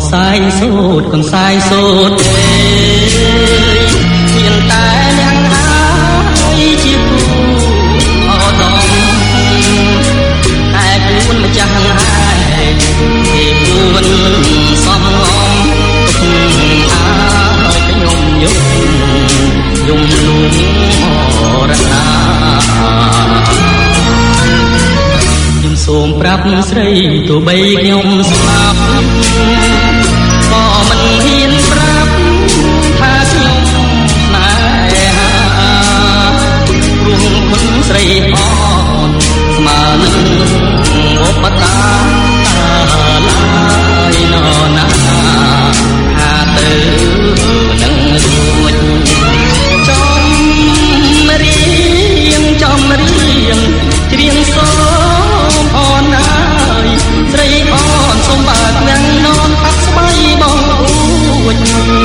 សាយសូត្រកូនសាយសូត្រអើយមានតែអ្នកហើយជាគូអដមតែខ្លួនម្ចាស់ហើយគេគួរសំងំអាខ្ញុំយំយំលួងរណាខ្ញុំសូមប្រាប់ស្រីទោះបីខ្ញុំស្លាប់ក៏មិនហ៊ានប្រាប់ថាខ្ញុំណែព្រោះគុណស្រីអនស្មើនឹងឧបតាតាឡាយណណាថាទៅនឹងរួចចំរៀងចំរៀងច្រៀងសូមអូនអើយស្រីអូនសូមបើកវាំងននផាត់ស្បៃបងអួច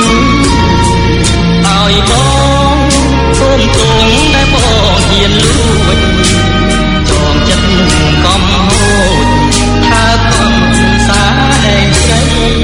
ឲ្យបងសូមទ្រង់ដែលបងហ៊ានលួចចងចិត្តកំហូចថាកូនសាដែងស្រី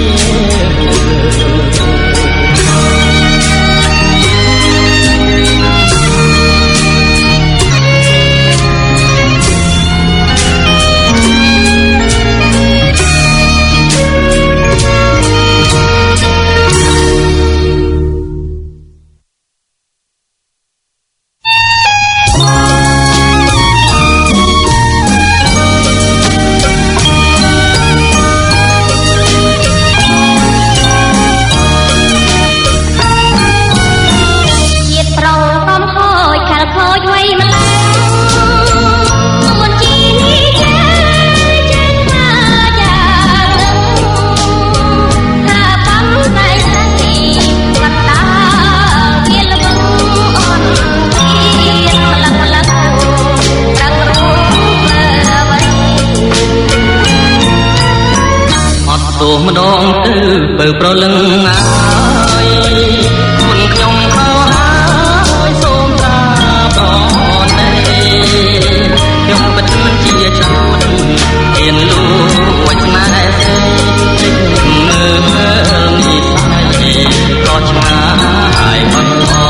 ម្ដងទៅបើប្រលឹងហើយគុណខ្ញុំខោហើយសូមត្រាបងទេខ្ញុំពិតមិនជាជួនហ៊ានលួចណែទេមើលនេះស្អីក៏ឆ្ងាយបាត់ផង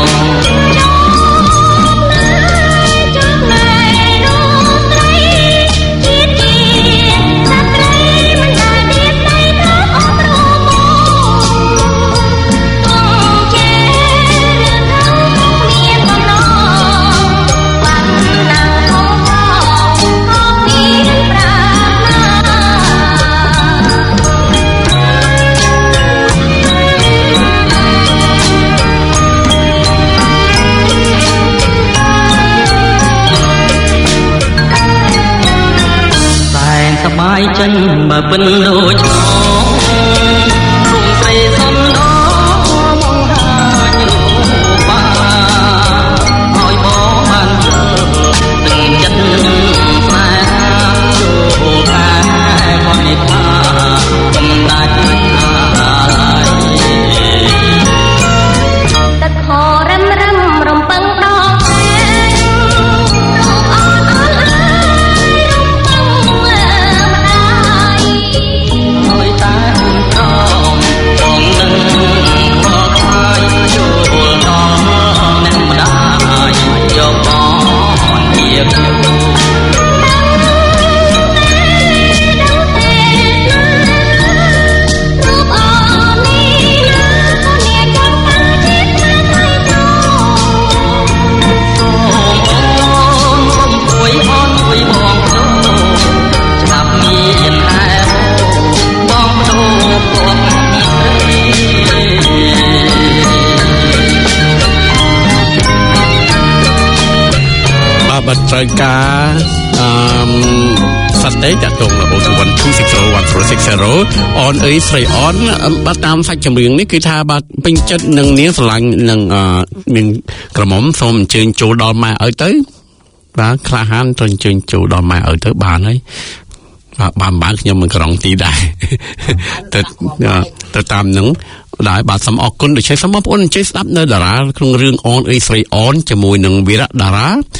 បាយចិនបើពិនដូចឆ្លងគុំស្រីសំដមកហាញរូបាឲ្យបងបានជើទាំងចិត្តស្នេហាចូលខាគាត់នេះថាកំដាច់អាយទឹកខរឹមរឹមរំពឹងដល់ត្រូវការអឺសត្វទេតតងរបស់one two six zero one four six zeroអនអីស្រីអនបាទតាមសាច់ចម្រៀងនេះគឺថាបាទពេញចិត្តនឹងនាងស្រឡាញ់នឹងមានក្រមុំសូមអញ្ជើញចូលដល់ម៉ែឲ្យទៅបាទក្លាហានទៅអញ្ជើញចូលដល់ម៉ែឲ្យទៅបានហើយបាទបានបានខ្ញុំមិនក្រងទីដែរទៅទៅតាមនឹងដែរបាទសូមអរគុណដូចជាសូមបងប្អូនអញ្ជើញស្ដាប់នៅតារាក្នុងរឿងអនអីស្រីអនជាមួយនឹងវីរៈតារា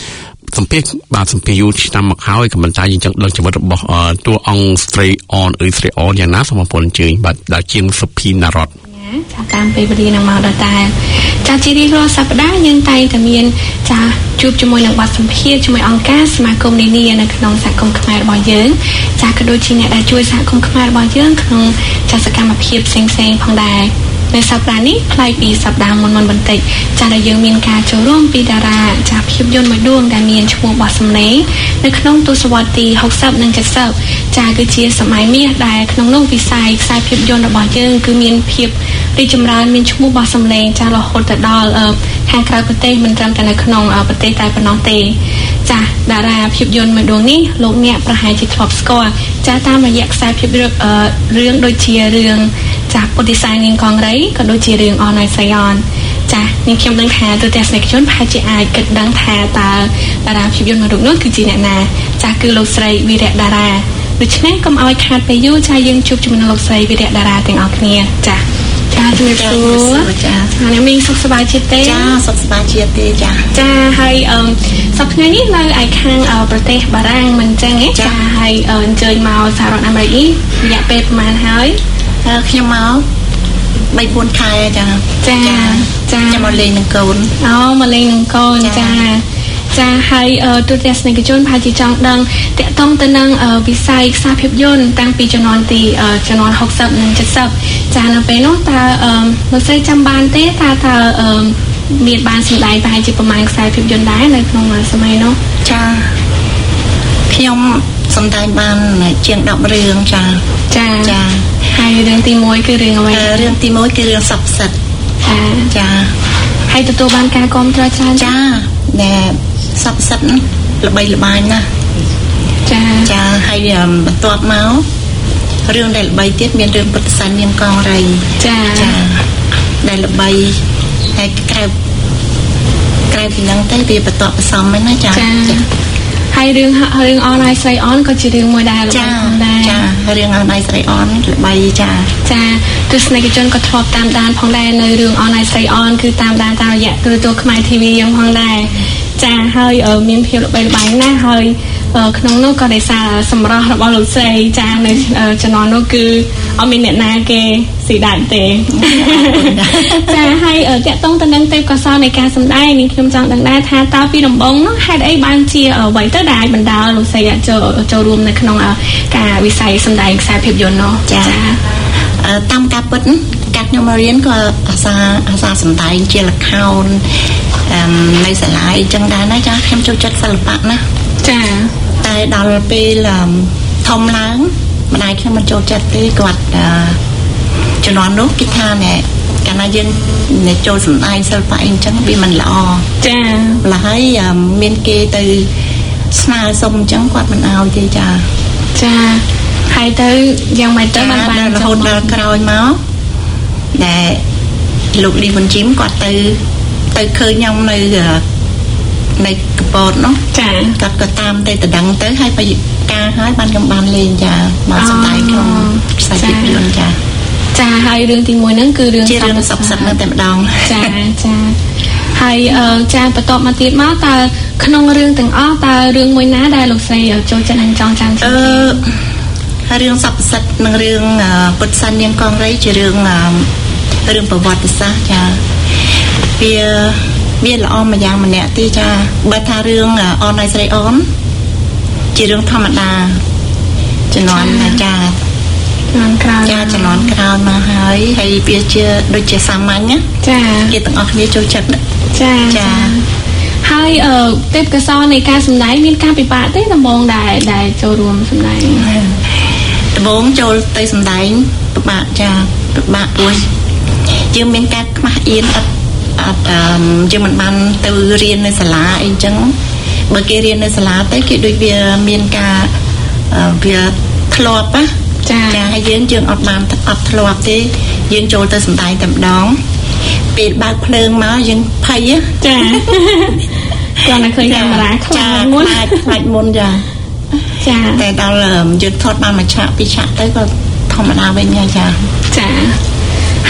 សម្ភារបាទសម្ភារយូរឆ្នាំមកហើយក៏មិនតែយើងចង់ដឹងជីវិតរបស់តួអង្គស្រីអនឬស្រីអនយ៉ាងណាសូមអរគុណអញ្ជើញបាទដល់ជាងសុភីណារ៉ត
ចាតាមពេលវេលានឹងមកដល់តែចាជារៀងរាល់សប្តាហ៍យើងតែងតែមានចាជួបជាមួយនឹងបទសម្ភាសន៍ជាមួយអង្គការសមាគមនានានៅក្នុងសហគមន៍ខ្មែររបស់យើងចាក៏ដូចជាអ្នកដែលជួយសហគមន៍ខ្មែររបស់យើងក្នុងចាសកម្មភាពផ្សេងៗផងដែរនៅសប្តាហ៍នេះផ្លាយពីសប្តាហ៍មុនៗបន្តិចចាដែលយើងមានការចូលរួមពីតារាចាភាពយន្តមួយដួងដែលមានឈ្មោះបោះសម្លេងនៅក្នុងទសវត្សរ៍ទីហុកសិបនិងចេតសិបចាគឺជាសម័យមាសដែលក្នុងនោះវិស័យខ្សែភាពយន្តរបស់យើងគឺមានភាពរីកចម្រើនមានឈ្មោះបោះសម្លេងចារហូតទៅដល់ខាងក្រៅប្រទេសមិនត្រឹមតែនៅក្នុងប្រទេសតែប៉ុណ្ណោះទេចាតារាភាពយន្តមួយដួងនេះលោកអ្នកប្រហែលជាធ្លាប់ស្គាល់ចាតាមរយៈខ្សែភាពរឿងដូចជារឿងចាពុទ្ធិសែននាងកងរីក៏ដូចជារឿងអនអៃសៃអនចានាងខ្ញុំដឹងថាទូទាំងទស្សនិកជនប្រហែលជាអាចគិតដឹងថាតើតារាភាពយន្តមួយរូបនោះគឺជាអ្នកណាចាគឺលោកស្រីវីរៈតារាដូច្នេះកុំឲ្យខាតពេលយូរចាយើងជួបជាមួយលោកស្រីវីរៈតារាទាំងអស់គ្នាចាចាជំរាបសួរចាអ្នកមីងសុខសប្បាយជាតិទេចាសុខសប្បាយជាតិទេចាចាហើយអឺសប្តាហ៍នេះនៅឯខាងប្រទេសបារាំងមិនចឹងទេចាហើយអញ្ជើញមកសហរដ្ឋអាមេរិករយៈពេលប្រហែលហើយខ្ញុំមកបីបួនខែចាចាចាចាំមកលេងនឹងកូនអូមកលេងនឹងកូនចាចាហើយទូទាំងទស្សនិកជនប្រហែលជាចង់ដឹងតកតងទៅនឹងវិស័យខ្សែភាពយន្តតាំងពីជំនាន់ទីជំនាន់ហុកសិបនិងចេតសិបចានៅពេលនោះតើលោកស្រីចាំបានទេតើតើមានបានសម្ដែងប្រហែលជាប្រមាណខ្សែភាពយន្តដែរនៅក្នុងសម័យនោះចាខ្ញុំសម្ដែងបានជាងដប់រឿងចាចាចាហើយរឿងទីមួយគឺរឿងអ្វីរឿងទីមួយគឺរឿងសពសិទ្ធចាចាហើយទទួលបានការគាំទ្រច្រើនចាដែលសពសិទ្ធល្បីល្បាញណាស់ចាចាហើយបន្ទាប់មករឿងដែលល្បីទៀតមានរឿងពុទ្ធិសែននាងកងរីចាចាដែលល្បីហើយក្រៅក្រៅពីហ្នឹងទៅវាបន្តផ្សំហ្នឹងណាចាចាហើយរឿងរឿងអនឡាញស្រីអនក៏ជារឿងមួយដែរចាចារឿងអនឡាញស្រីអនល្បីចាចាទស្សនិកជនក៏ធ្លាប់តាមដានផងដែរនៅរឿងអនឡាញស្រីអនគឺតាមដានតាមរយៈទូរទស្សន៍ខ្មែរ ធី វី យ៉ាងផងដែរចាហើយមានភាពល្បីល្បាញណាស់ហើយក្នុងនោះក៏ដោយសារសម្រស់របស់លោកស្រីចានៅជំនាន់នោះគឺអត់មានអ្នកណាគេស៊ីដាច់ទេចាហើយតកតងទៅនឹងទេពកោសល្យនៃការសម្ដែងនេះខ្ញុំចង់ដឹងដែរថាតើពីដំបូងនោះហេតុអីបានជាអ្វីទៅដែលអាចបណ្ដាលលោកស្រីចូលចូលរួមនៅក្នុងការវិស័យសម្ដែងខ្សែភាពយន្តនោះចាតាមការពិតកាត់ខ្ញុំរៀនក៏អាសាអាសាសម្ដែងជាល្ខោននៅសាលាអីចឹងដែរណាចាខ្ញុំចូលចិត្តសិល្បៈណាចាតែដល់ពេលធំឡើងម្ដាយខ្ញុំមិនចូលចិត្តទេគាត់ជំនាន់នោះគេថាណែកាលណាយើងចូលសម្ដែងសិល្បៈអីចឹងវាមិនល្អចាម្ល៉េះហើយមានគេទៅស្នើសុំចឹងគាត់មិនអោយទេចាចាហើយទៅយ៉ាងម៉េចទៅបានបានរហូតដល់ក្រោយមកដែលលោកលីវុនជីមគាត់ទៅទៅឃើញខ្ញុំនៅនៅកពតនោះចាគាត់ក៏តាមទៅតដឹងទៅហើយបរិយាការហើយបានខ្ញុំបានលេងចាមកសម្ដែងក្នុងខ្សែភាពយន្តចាចាហើយរឿងទីមួយហ្នឹងគឺរឿងជារឿងសពសិទ្ធនៅតែម្ដងចាចាហើយចាបន្ទាប់មកទៀតមកតើក្នុងរឿងទាំងអស់តើរឿងមួយណាដែលលោកស្រីចូលចិត្តនិងចង់ចាំជាងគេរឿងសពសិទ្ធនិងរឿងពុទ្ធិសែននាងកងរីជារឿងរឿងប្រវត្តិសាស្ត្រចាវាវាល្អមួយយ៉ាងម្នាក់ទេចាបើថារឿងអនឡាញស្រីអនជារឿងធម្មតាជំនាន់ចាជំនាន់ក្រោយចាជំនាន់ក្រោយមកហើយហើយវាជាដូចជាសាមញ្ញណាចាគេទាំងអស់គ្នាចូលចិត្តចាចាហើយទេពកោសល្យនៃការសម្ដែងមានការពិបាកទេដំបូងដែលដែលចូលរួមសម្ដែងដំបូងចូលទៅសម្ដែងពិបាកចាពិបាកព្រោះយើងមានការខ្មាស់អៀនអត់អត់យើងមិនបានទៅរៀននៅសាលាអីចឹងបើគេរៀននៅសាលាទៅគេដូចវាមានការវាធ្លាប់ណាចាចាហើយយើងយើងអត់បានអត់ធ្លាប់ទេយើងចូលទៅសម្ដែងតែម្ដងពេលបើកភ្លើងមកយើងភ័យចាគាត់នៅឃើញកាមេរ៉ាខ្លាំងមុនខ្លាចខ្លាចមុនចាចាតែដល់យើងថតបានមួយឆាកពីរឆាកទៅក៏ធម្មតាវិញហើយចាចាហ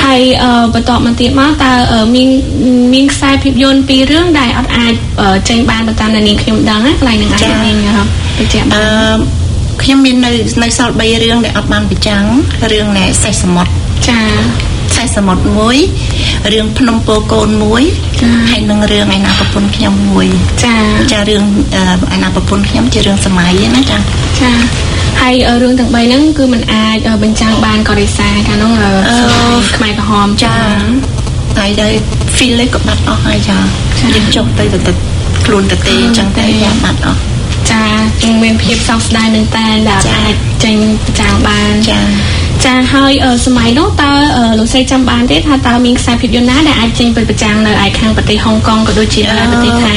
ហើយបន្ទាប់មកទៀតមកតើមានមានខ្សែភាពយន្តពីររឿងដែលអត់អាចចេញបានបើតាមនាងខ្ញុំដឹងណាកន្លែងនឹងអាចនាងបញ្ជាក់បាន
ខ្ញុំមាននៅនៅសល់បីរឿងដែលអត់បានបញ្ចាំងរឿងណែសេះសមុទ្រ
ចា
សេះសមុទ្រមួយរឿងភ្នំពោកូនមួយហើយនឹងរឿងឯណាប្រពន្ធខ្ញុំមួយ
ចា
ចារឿងឯណាប្រពន្ធខ្ញុំជារឿងសម័យណាចា
ចាហើយរឿងទាំងបីហ្នឹងគឺมันអាចបញ្ចាំងបានក៏ដោយសារកាលនោះខ្មែរក្រហម
ចាហើយដល់ feel ក៏បាត់អស់ហើយចាយើងចុះទៅទៅខ្លួនទៅទេអញ្ចឹងតែយ៉ាបាត់អស់
ចាជាងមានភាពសោកស្ដាយនឹងតែដែលអាចចេញបញ្ចាំងបាន
ចា
ចាហើយសម័យនោះតើលោកស្រីចាំបានទេថាតើមានខ្សែភាពយន្តណាដែលអាចចេញទៅបញ្ចាំងនៅឯខាងប្រទេសហុងកុងក៏ដូចជាប្រទេសថៃ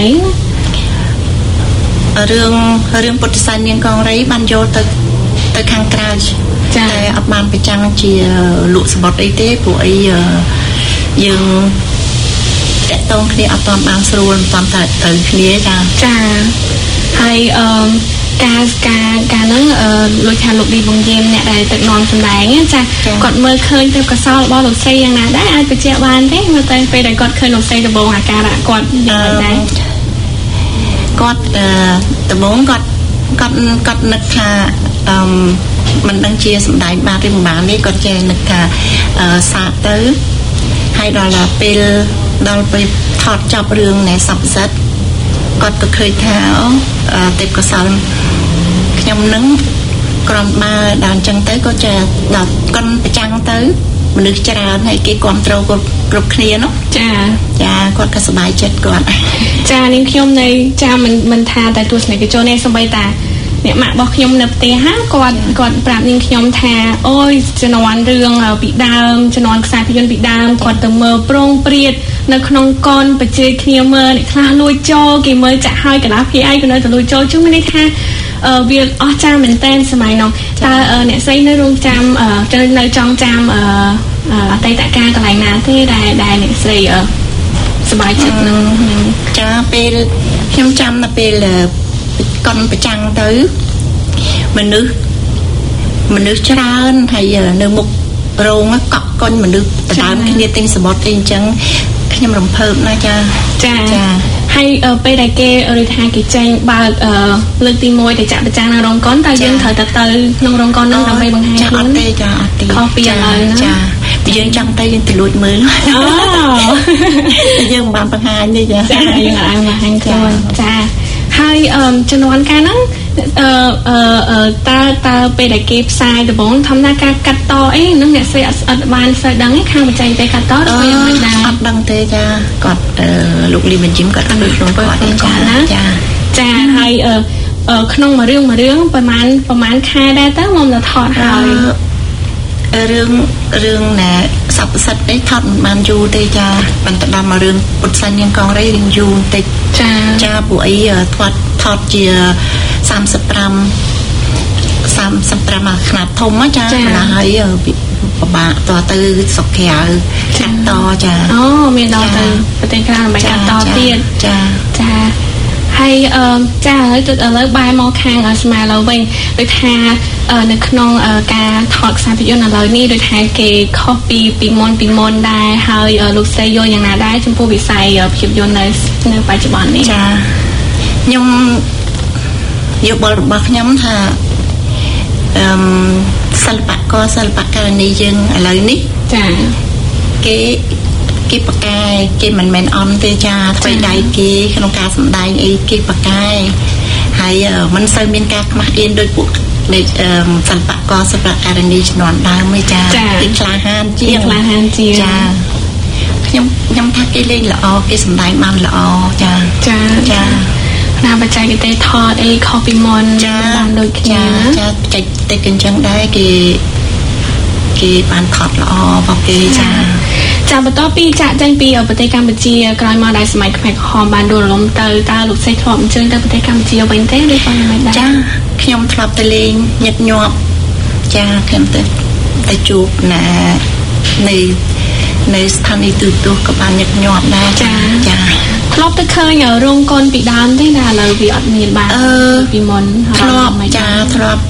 រឿងរឿងពុទ្ធសាសនានាងកងរីបានយកទៅទៅខាងក្រៅ
ចា
តែអត់បានបញ្ចាំងជាលក់សបុតអីទេព្រោះអីយើងតកតងគ្នាអត់ទាន់បានស្រួលមិនទាន់ទៅទៅគ្នាចា
ចាហើយអឺការការការហ្នឹងលោកថាលោកឌីបងយេមអ្នកដែលទឹកនាំសម្ដែងចាគាត់មើលឃើញទៅកសលរបស់លោកស្រីយ៉ាងណាដែរអាចបញ្ជាក់បានទេមើលទៅពេលដែលគាត់ឃើញលោកស្រីដំបងអាការៈគាត់យ៉ាងណាដែរ
គាត់ដំបងគាត់គាត់គាត់នឹកថាអឺមិនដឹងជាសម្ដែងបានឬមិនបាននេះគាត់ចេះនឹកថាសាកទៅហើយដល់ពេលដល់ពេលថតចប់រឿងណែសពសិទ្ធគាត់ក៏ឃើញថាអូទេពកោសលខ្ញុំនឹងក្រំបើដល់អញ្ចឹងទៅក៏ចេះដល់កិនប្រចាំងទៅមនុស្សច្រើនហើយគេគ្រប់គ្រងគ្រប់គ្រប់គ្នានោះ
ចា
ចាគាត់ក៏សប្បាយចិត្តគាត់
ចានាងខ្ញុំនៅចាមិនមិនថាតែទស្សនិកជនទេសូម្បីតាអ្នកម៉ាក់របស់ខ្ញុំនៅផ្ទះហាគាត់គាត់ប្រាប់នាងខ្ញុំថាអូយជំនាន់រឿងពីដើមជំនាន់ខ្សែភាពយន្តពីដើមគាត់ទៅមើលប្រងព្រាតនៅក្នុងកនបច្ចេកគ្នាមើលអ្នកខ្លះលួចចូលគេមើលចាក់ហើយកណ្ដាលភីអីក៏នៅតែលួចចូលជុំមានន័យថាវាអស្ចារ្យមែនតើសម័យនោះតើអ្នកស្រីនៅរងចាំនៅចង់ចាំអតីតកាលកន្លែងណាទេដែលដែលអ្នកស្រីសប្បាយចិត្តនឹង
ចាពេលខ្ញុំចាំនៅពេលកុនប្រចាំងទៅមនុស្សមនុស្សច្រើនហើយនៅមុខរោងកក់កុញមនុស្សដដើមគ្នាទិញសមុទ្រអីអញ្ចឹងខ្ញុំរំភើបណាស់ចា
ចាចាហើយពេលដែលគេឬថាគេចេញបើកលើកទីមួយទៅចាក់ប្រចាំងនៅរោងកុនតើយើងត្រូវទៅទៅក្នុងរោងកុននោះដើម្បីបង្ហាញ
ខ្លួនអត់ទេចាអត់ទេ
ខុសពីឥឡូវណា
ចាពីយើងចង់ទៅយើងទៅលួចមើលអូយើងមិនបានបង្ហាញទេចា
ចាយើងអាចបង្ហាញខ្លួនចាហើយជំនាន់កាលហ្នឹងអឺតើតើពេលដែលគេផ្សាយដំបូងធម្មតាការកាត់តអីហ្នឹងអ្នកស្រីអត់អត់បានស្គាល់ដឹងទេខាងបច្ចេកទេសកាត់តឬយ៉ាងម៉េចដែរ
អត់ដឹងទេចាគាត់លោកលីមិនជីមគាត់ដូចខ្លួនគាត់
ចាណាចាហើយក្នុងមួយរឿងមួយរឿងប្រហែលប្រហែលខែដែរទៅមកដល់ថតហើយ
រឿងរឿងណែសពសិទ្ធអីថតមិនបានយូរទេចាបន្តដល់មករឿងពុទ្ធសាសនានាងកងរីរឿងយូរបន្តិច
ចា
ចាពួកអីថតថតជាសាមសិបប្រាំសាមសិបប្រាំខ្នាតធំចាណាហើយពិបាកតទៅស្រុកក្រៅកាត់តចា
អូមានដល់ទៅប្រទេសក្រៅដើម្បីកាត់តទៀត
ចា
ចាហើយអឺចាហើយទៅឥឡូវបែរមកខាងស្មាឡូវវិញដូចថានៅក្នុងការថតខ្សែភាពយន្តឥឡូវនេះដូចថាគេខុសពីពីមុនពីមុនដែរហើយលោកស្រីយល់យ៉ាងណាដែរចំពោះវិស័យភាពយន្តនៅនៅបច្ចុប្បន្ននេះ
ចាខ្ញុំយោបល់របស់ខ្ញុំថាអឺសិល្បករសិល្បករនេះយើងឥឡូវនេះ
ចា
គេគេបកកាយគេមិនមែនអន់ទេចាធ្វើដៃគេក្នុងការសម្ដែងអីគេបកកាយហើយមិនសូវមានការខ្មាស់អៀនដោយពួកដូចសិល្បករសិល្បករនេះជំនាន់ដើមទេចាគេក្លាហានជាង
ក្លាហានជាង
ចាខ្ញុំខ្ញុំថាគេលេងល្អគេសម្ដែងបានល្អចា
ចា
ចា
ណាបច្ចេកទេសថតអីខុសពីមុន
បាន
ដូចគ្នា
ចាបច្ចេកទេសអញ្ចឹងដែរគេគេបានថតល្អរបស់គេចា
ចាបន្ទាប់ពីចាក់ចេញពីប្រទេសកម្ពុជាក្រោយមកដែលសម័យខ្មែរក្រហមបានដួលរលំទៅតើលោកស្រីធ្លាប់អញ្ជើញទៅប្រទេសកម្ពុជាវិញទេឬក៏យ៉ាងម៉េចដែរ
ចាខ្ញុំធ្លាប់ទៅលេងញឹកញាប់ចាខ្ញុំទៅទៅជួបណានៅនៅស្ថានីយ៍ទូរទស្សន៍ក៏បានញឹកញាប់ដែរ
ចា
ចា
ធ្លាប់ទៅឃើញរោងកុនពីដើមទេណាឥឡូវវាអត់មានបាន
ពីមុន
ធ្លាប់
ចាធ្លាប់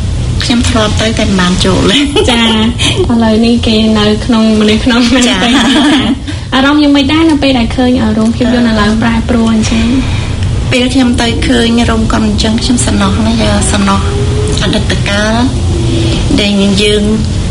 ខ្ញុំធ្លាប់ទៅតែមិនបានចូល
ចាឥឡូវនេះគេនៅក្នុងមនុស្សក្នុងមែនទេអារម្មណ៍យ៉ាងម៉េចដែរនៅពេលដែលឃើញរោងភាពយន្តឥឡូវប្រែប្រួលអញ្ចឹង
ពេលខ្ញុំទៅឃើញរោងកុនអញ្ចឹងខ្ញុំសំណោះណាយ៉ាសំណោះអតីតកាលដែលយើង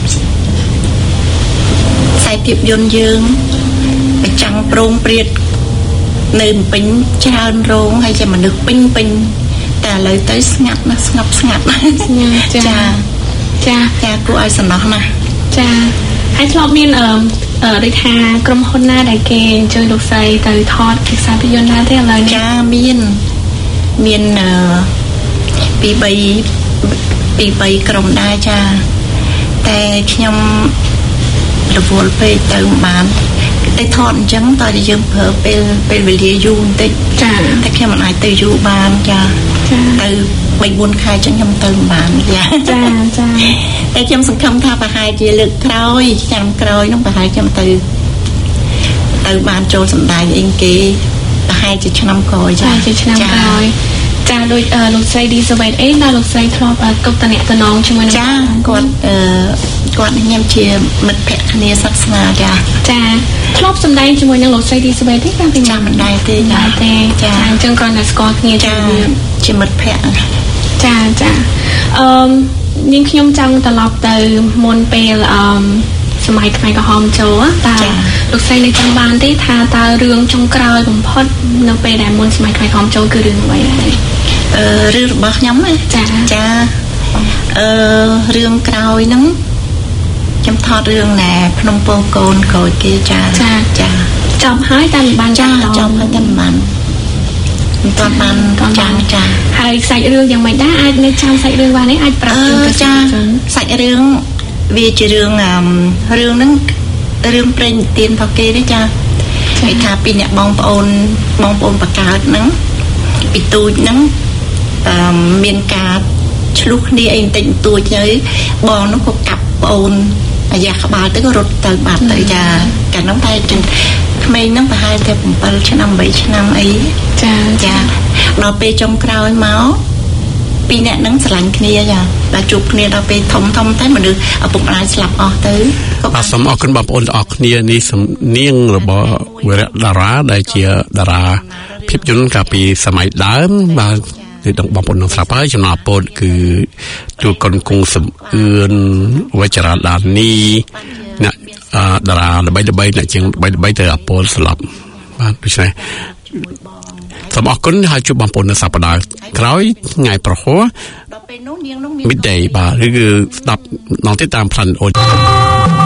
ខ្សែភាពយន្តយើងប្រចាំងប្រងព្រាតនៅពេញច្រើនរោងហើយជាមនុស្សពេញពេញតែឥឡូវទៅស្ងាត់ណាស់ស្ងប់ស្ងាត់
ចាចាចា
ចាគួរឲ្យសំណោះណាស់
ចាហើយធ្លាប់មានអឺដូចថាក្រុមហ៊ុនណាដែលគេអញ្ជើញលោកស្រីទៅថតខ្សែភាពយន្តដែរទេឥឡូវនេះ
ចាមានមានអឺពីរបីពីរបីក្រុមដែរចាតែខ្ញុំរវល់ពេកទៅមិនបានតែថតអញ្ចឹងតើយើងប្រើពេលពេលវេលាយូរបន្តិច
ចា
តែខ្ញុំមិនអាចទៅយូរបានចាទៅបីបួនខែអញ្ចឹងខ្ញុំទៅមិនបានចា
ចាចា
តែខ្ញុំសង្ឃឹមថាប្រហែលជាលើកក្រោយឆ្នាំក្រោយនោះប្រហែលខ្ញុំទៅទៅបានចូលសម្ដែងអីគេប្រហែលជាឆ្នាំក្រោយ
ចាជាឆ្នាំក្រោយចាដូចលោកស្រីឌីសវ៉េតអេដល់លោកស្រីធ្លាប់កុបតនៈតំណងជាមួយ
នឹងចាគាត់អឺគាត់ខ្ញុំជាមិត្តភក្តិគ្នាសិក្សាចា
ចាធ្លាប់សម្ដែងជាមួយនឹងលោកស្រីឌីសវ៉េតទេតាំងពី
ចាំមិនដែរទេ
ចាទេចាអញ្ចឹងគ្រាន់តែស្គាល់គ្នា
ចាជាមិត្តភក្តិ
ចាចាអឺនាងខ្ញុំចង់ត្រឡប់ទៅមុនពេលអឺសម័យខ្មែរក្រហមចូលតើលោកស្រីនៅចង់បានទេថាតើរឿងចុងក្រោយបំផុតនៅពេលដែលមុនសម័យខ្មែរក្រហមចូលគឺរឿងអ្វីដែរ
អឺរឿងរបស់ខ្ញុំណា
ចា
ចាអឺរឿងក្រោយហ្នឹងខ្ញុំថតរឿងណែភ្នំពោធិ៍កូនក្រោយគេចា
ចា
ចា
ចប់ហើយតែមិនបាន
ចាចប់ហើយតែមិនបានមិនទាន់បានចាចា
ហើយសាច់រឿងយ៉ាងម៉េចដែរអាចនៅចាំសាច់រឿងបាននេះអាចប្រាប់ជូនទៅ
ចាសាច់រឿងវាជារឿងរឿងហ្នឹងរឿងព្រេងនិទានរបស់គេទេចាគេថាពីអ្នកបងប្អូនបងប្អូនបកើតហ្នឹងពីទូចហ្នឹងអឺមានការឆ្លុះគ្នាអីបន្តិចបន្តួចទៅបងនោះក៏កាប់ប្អូនអាយ៉ាក្បាលទៅក៏រត់ទៅបាត់ទៅចាកាលនោះតែក្មេងហ្នឹងប្រហែលតែbảyឆ្នាំ8ឆ្នាំអី
ចា
ចាដល់ពេលចុងក្រោយមកពីរអ្នកហ្នឹងស្រឡាញ់គ្នាចាដល់ជួបគ្នាដល់ពេលធំធំតែមនុស្សឪពុកម្ដាយស្លាប់អស់ទៅ
បាទសូមអរគុណបងប្អូនទាំងអស់គ្នានេះសំនៀងរបស់វីរៈតារាដែលជាតារាភាពយន្តកាលពីសម័យដើមបាទគឺដល់បងប្អូននឹងស្រាប់ហើយចំណោមពោតគឺជួកុនគង់សំអឿនវជ្ជរាដានីអ្នកតារាល្បីល្បីអ្នកជាងល្បីល្បីទៅអពលស្លាប់បាទដូច្នេះសូមអរគុណហើយជួបបងប្អូននៅសប្តាហ៍ក្រោយថ្ងៃប្រហោះ
ដល់ពេលនោះនាងនោះ
មាន midday បាទឬគឺស្ដាប់ដល់ទៅតាម plan អូ